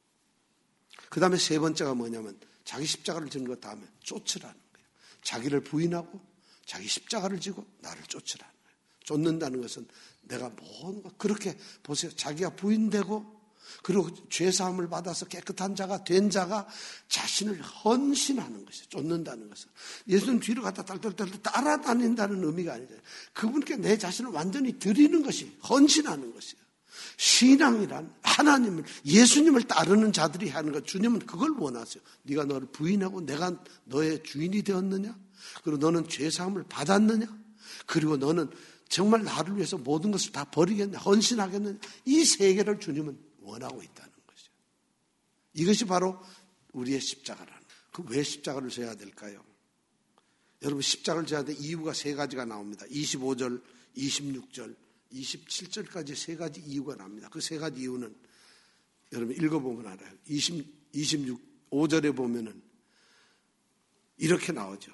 그 다음에 세 번째가 뭐냐면 자기 십자가를 지는 것 다음에 쫓으라는 거예요. 자기를 부인하고 자기 십자가를 지고 나를 쫓으라는 거예요. 쫓는다는 것은 내가 뭔가 그렇게 보세요. 자기가 부인되고 그리고 죄사함을 받아서 깨끗한 자가 된 자가 자신을 헌신하는 것이에요. 쫓는다는 것은. 예수님 뒤로 갔다 딸딸딸 따라다닌다는 의미가 아니잖아요. 그분께 내 자신을 완전히 드리는 것이 헌신하는 것이에요. 신앙이란 하나님을, 예수님을 따르는 자들이 하는 것. 주님은 그걸 원하세요. 네가 너를 부인하고 내가 너의 주인이 되었느냐? 그리고 너는 죄사함을 받았느냐? 그리고 너는 정말 나를 위해서 모든 것을 다 버리겠느냐? 헌신하겠느냐? 이 세계를 주님은 원하고 있다는 것이죠. 이것이 바로 우리의 십자가라는 거예요. 왜 십자가를 져야 될까요? 여러분 십자가를 져야 될 이유가 세 가지가 나옵니다. 25절, 26절, 27절까지 세 가지 이유가 납니다. 그 세 가지 이유는 여러분 읽어보면 알아요. 5절에 보면은 이렇게 나오죠.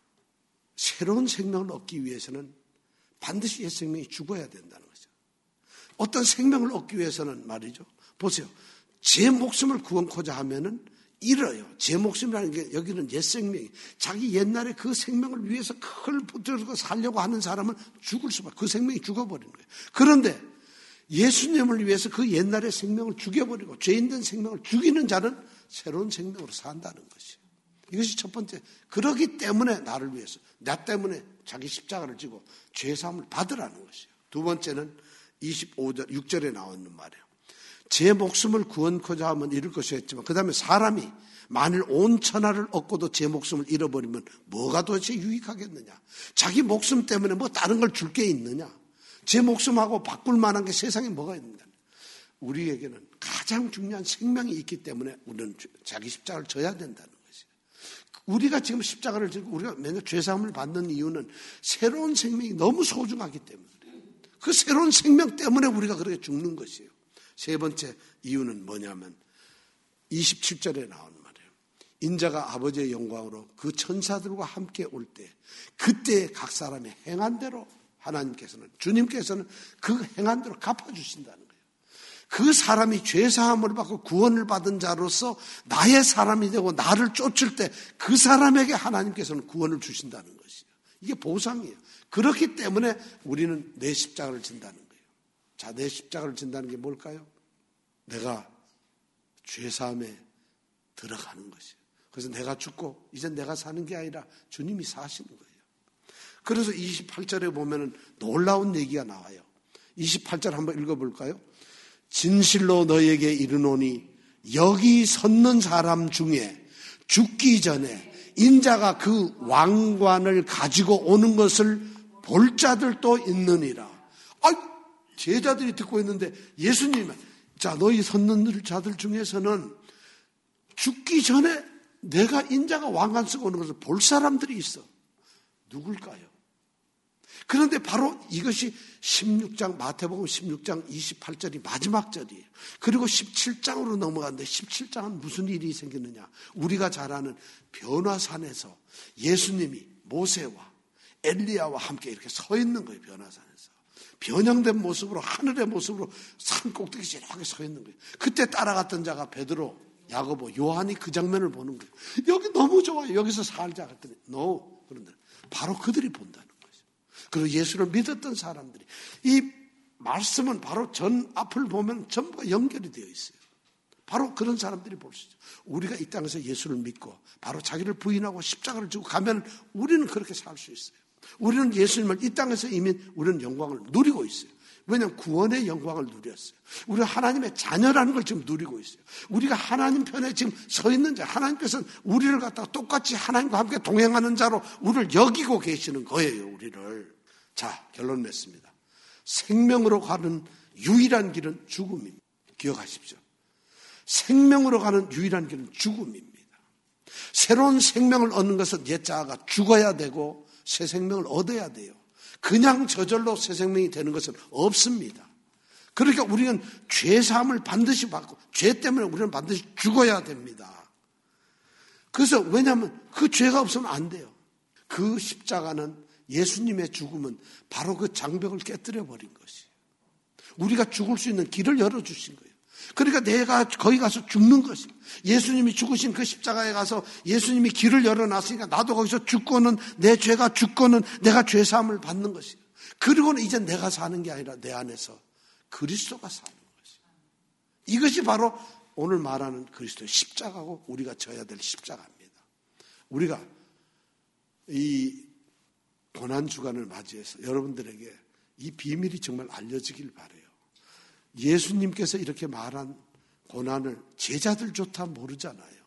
새로운 생명을 얻기 위해서는 반드시 옛 생명이 죽어야 된다는 거죠. 어떤 생명을 얻기 위해서는 말이죠. 보세요. 제 목숨을 구원코자 하면은 잃어요. 제 목숨이라는 게 여기는 옛 생명이. 자기 옛날에 그 생명을 위해서 그걸 붙들고 살려고 하는 사람은 죽을 수밖에. 그 생명이 죽어버리는 거예요. 그런데 예수님을 위해서 그 옛날의 생명을 죽여버리고 죄인된 생명을 죽이는 자는 새로운 생명으로 산다는 것이에요. 이것이 첫 번째. 그러기 때문에 나를 위해서, 나 때문에 자기 십자가를 지고 죄사함을 받으라는 것이에요. 두 번째는 25절, 6절에 나오는 말이에요. 제 목숨을 구원코자 하면 잃을 것이었지만 그 다음에 사람이 만일 온 천하를 얻고도 제 목숨을 잃어버리면 뭐가 도대체 유익하겠느냐. 자기 목숨 때문에 뭐 다른 걸 줄 게 있느냐. 제 목숨하고 바꿀 만한 게 세상에 뭐가 있느냐. 우리에게는 가장 중요한 생명이 있기 때문에 우리는 자기 십자가를 져야 된다는 것이에요. 우리가 지금 십자가를 지고 우리가 맨날 죄사함을 받는 이유는 새로운 생명이 너무 소중하기 때문에 그 새로운 생명 때문에 우리가 그렇게 죽는 것이에요. 세 번째 이유는 뭐냐면 27절에 나오는 말이에요. 인자가 아버지의 영광으로 그 천사들과 함께 올 때 그때 각 사람의 행한 대로 하나님께서는 주님께서는 그 행한 대로 갚아주신다는 거예요. 그 사람이 죄사함을 받고 구원을 받은 자로서 나의 사람이 되고 나를 쫓을 때 그 사람에게 하나님께서는 구원을 주신다는 것이에요. 이게 보상이에요. 그렇기 때문에 우리는 내 십자가를 진다는 거예요. 자, 내 십자가를 진다는 게 뭘까요? 내가 죄사함에 들어가는 것이에요. 그래서 내가 죽고 이제 내가 사는 게 아니라 주님이 사시는 거예요. 그래서 28절에 보면은 놀라운 얘기가 나와요. 28절 한번 읽어볼까요? 진실로 너에게 이르노니 여기 섰는 사람 중에 죽기 전에 인자가 그 왕관을 가지고 오는 것을 볼 자들도 있느니라. 제자들이 듣고 있는데 예수님은 자 너희 섰는 자들 중에서는 죽기 전에 내가 인자가 왕관 쓰고 오는 것을 볼 사람들이 있어. 누굴까요? 그런데 바로 이것이 16장 마태복음 16장 28절이 마지막 절이에요. 그리고 17장으로 넘어갔는데 17장은 무슨 일이 생기느냐. 우리가 잘 아는 변화산에서 예수님이 모세와 엘리야와 함께 이렇게 서 있는 거예요. 변화산에서. 변형된 모습으로 하늘의 모습으로 산 꼭대기에 이렇게 서 있는 거예요. 그때 따라갔던 자가 베드로, 야고보, 요한이 그 장면을 보는 거예요. 여기 너무 좋아요. 여기서 살자 했더니 no. 그런데 바로 그들이 본다는 거죠. 그리고 예수를 믿었던 사람들이 이 말씀은 바로 전 앞을 보면 전부가 연결이 되어 있어요. 바로 그런 사람들이 볼 수 있죠. 우리가 이 땅에서 예수를 믿고 바로 자기를 부인하고 십자가를 지고 가면 우리는 그렇게 살 수 있어요. 우리는 예수님을 이 땅에서 이미 우리는 영광을 누리고 있어요. 왜냐하면 구원의 영광을 누렸어요. 우리가 하나님의 자녀라는 걸 지금 누리고 있어요. 우리가 하나님 편에 지금 서 있는 자, 하나님께서는 우리를 갖다가 똑같이 하나님과 함께 동행하는 자로 우리를 여기고 계시는 거예요. 우리를. 자, 결론 맺습니다. 생명으로 가는 유일한 길은 죽음입니다. 기억하십시오. 생명으로 가는 유일한 길은 죽음입니다. 새로운 생명을 얻는 것은 옛 자아가 죽어야 되고 새 생명을 얻어야 돼요. 그냥 저절로 새 생명이 되는 것은 없습니다. 그러니까 우리는 죄사함을 반드시 받고 죄 때문에 우리는 반드시 죽어야 됩니다. 그래서 왜냐하면 그 죄가 없으면 안 돼요. 그 십자가는 예수님의 죽음은 바로 그 장벽을 깨뜨려 버린 것이에요. 우리가 죽을 수 있는 길을 열어주신 거예요. 그러니까 내가 거기 가서 죽는 것이에요. 예수님이 죽으신 그 십자가에 가서 예수님이 길을 열어놨으니까 나도 거기서 죽고는 내 죄가 죽고는 내가 죄사함을 받는 것이에요. 그리고는 이제 내가 사는 게 아니라 내 안에서 그리스도가 사는 것이에요. 이것이 바로 오늘 말하는 그리스도의 십자가고 우리가 져야 될 십자가입니다. 우리가 이 고난주간을 맞이해서 여러분들에게 이 비밀이 정말 알려지길 바라요. 예수님께서 이렇게 말한 고난을 제자들조차 모르잖아요.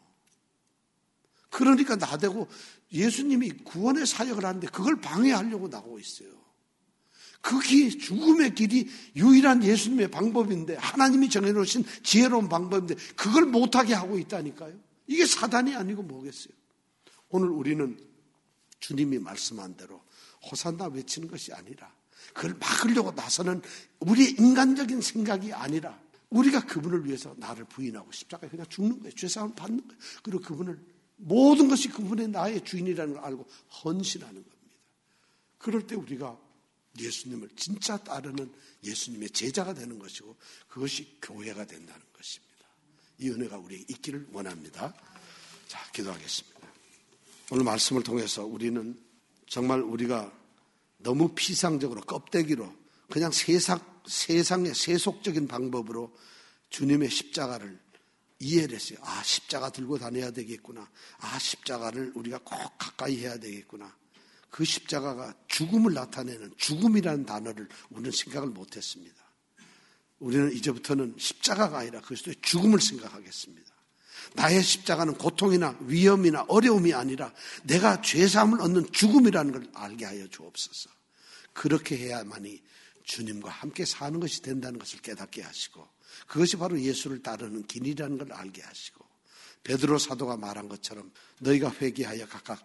그러니까 나대고 예수님이 구원의 사역을 하는데 그걸 방해하려고 나오고 있어요. 그 죽음의 길이 유일한 예수님의 방법인데 하나님이 정해놓으신 지혜로운 방법인데 그걸 못하게 하고 있다니까요. 이게 사단이 아니고 뭐겠어요. 오늘 우리는 주님이 말씀한 대로 호산나 외치는 것이 아니라 그걸 막으려고 나서는 우리의 인간적인 생각이 아니라 우리가 그분을 위해서 나를 부인하고 십자가에 그냥 죽는 거예요. 죄사함을 받는 거예요. 그리고 그분을 모든 것이 그분의 나의 주인이라는 걸 알고 헌신하는 겁니다. 그럴 때 우리가 예수님을 진짜 따르는 예수님의 제자가 되는 것이고 그것이 교회가 된다는 것입니다. 이 은혜가 우리에게 있기를 원합니다. 자, 기도하겠습니다. 오늘 말씀을 통해서 우리는 정말 우리가 너무 피상적으로 껍데기로 그냥 세상의 세속적인 방법으로 주님의 십자가를 이해를 했어요. 아, 십자가 들고 다녀야 되겠구나. 아, 십자가를 우리가 꼭 가까이 해야 되겠구나. 그 십자가가 죽음을 나타내는 죽음이라는 단어를 우리는 생각을 못했습니다. 우리는 이제부터는 십자가가 아니라 그리스도의 죽음을 생각하겠습니다. 나의 십자가는 고통이나 위험이나 어려움이 아니라 내가 죄사함을 얻는 죽음이라는 걸 알게 하여 주옵소서. 그렇게 해야만이 주님과 함께 사는 것이 된다는 것을 깨닫게 하시고 그것이 바로 예수를 따르는 길이라는 걸 알게 하시고 베드로 사도가 말한 것처럼 너희가 회개하여 각각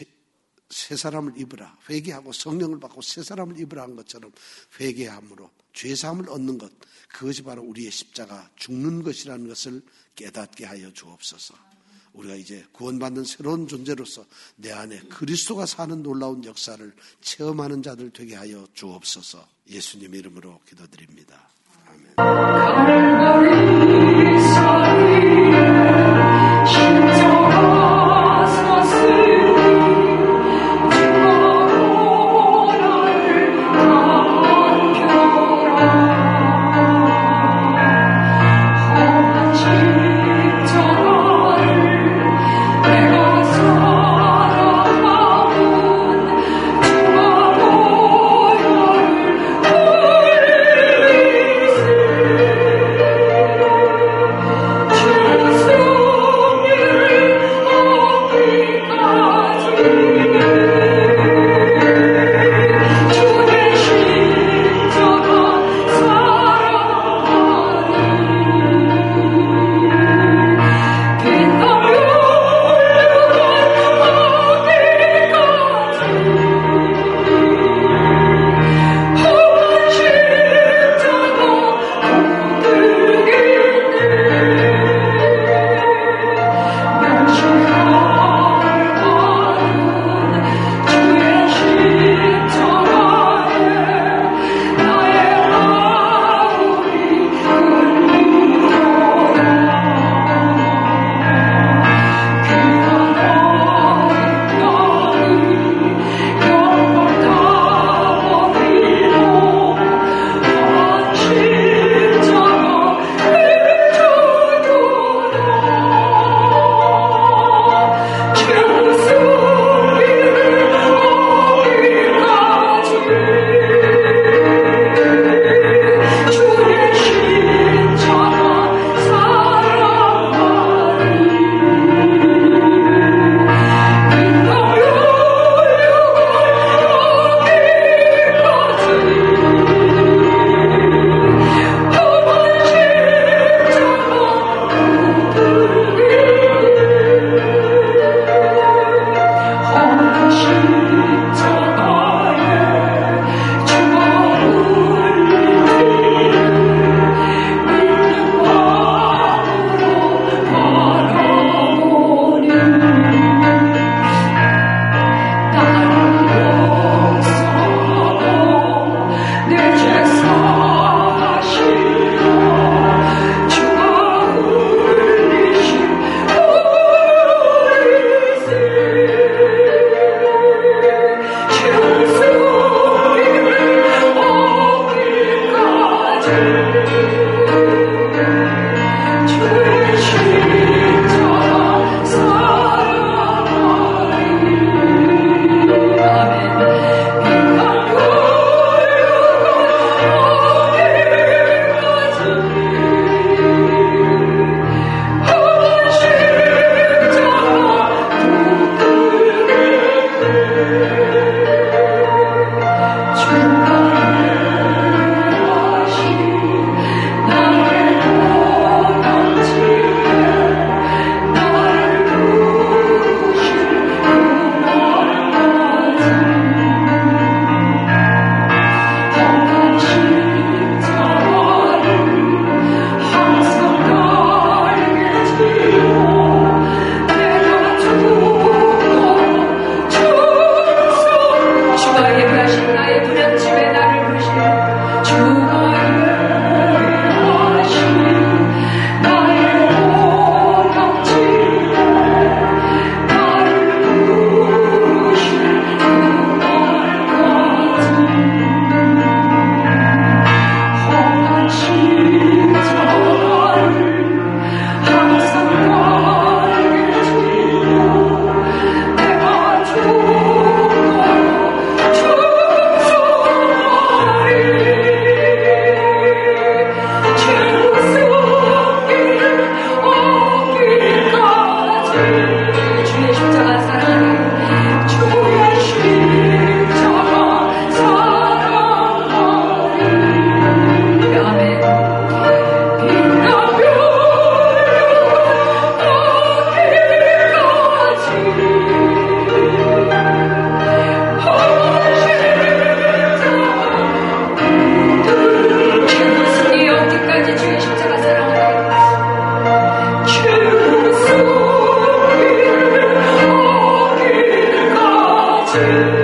새 사람을 입으라. 회개하고 성령을 받고 새 사람을 입으라 한 것처럼 회개함으로 죄사함을 얻는 것 그것이 바로 우리의 십자가 죽는 것이라는 것을 깨닫게 하여 주옵소서. 우리가 이제 구원받는 새로운 존재로서 내 안에 그리스도가 사는 놀라운 역사를 체험하는 자들 되게 하여 주옵소서. 예수님 이름으로 기도드립니다. 아멘. 주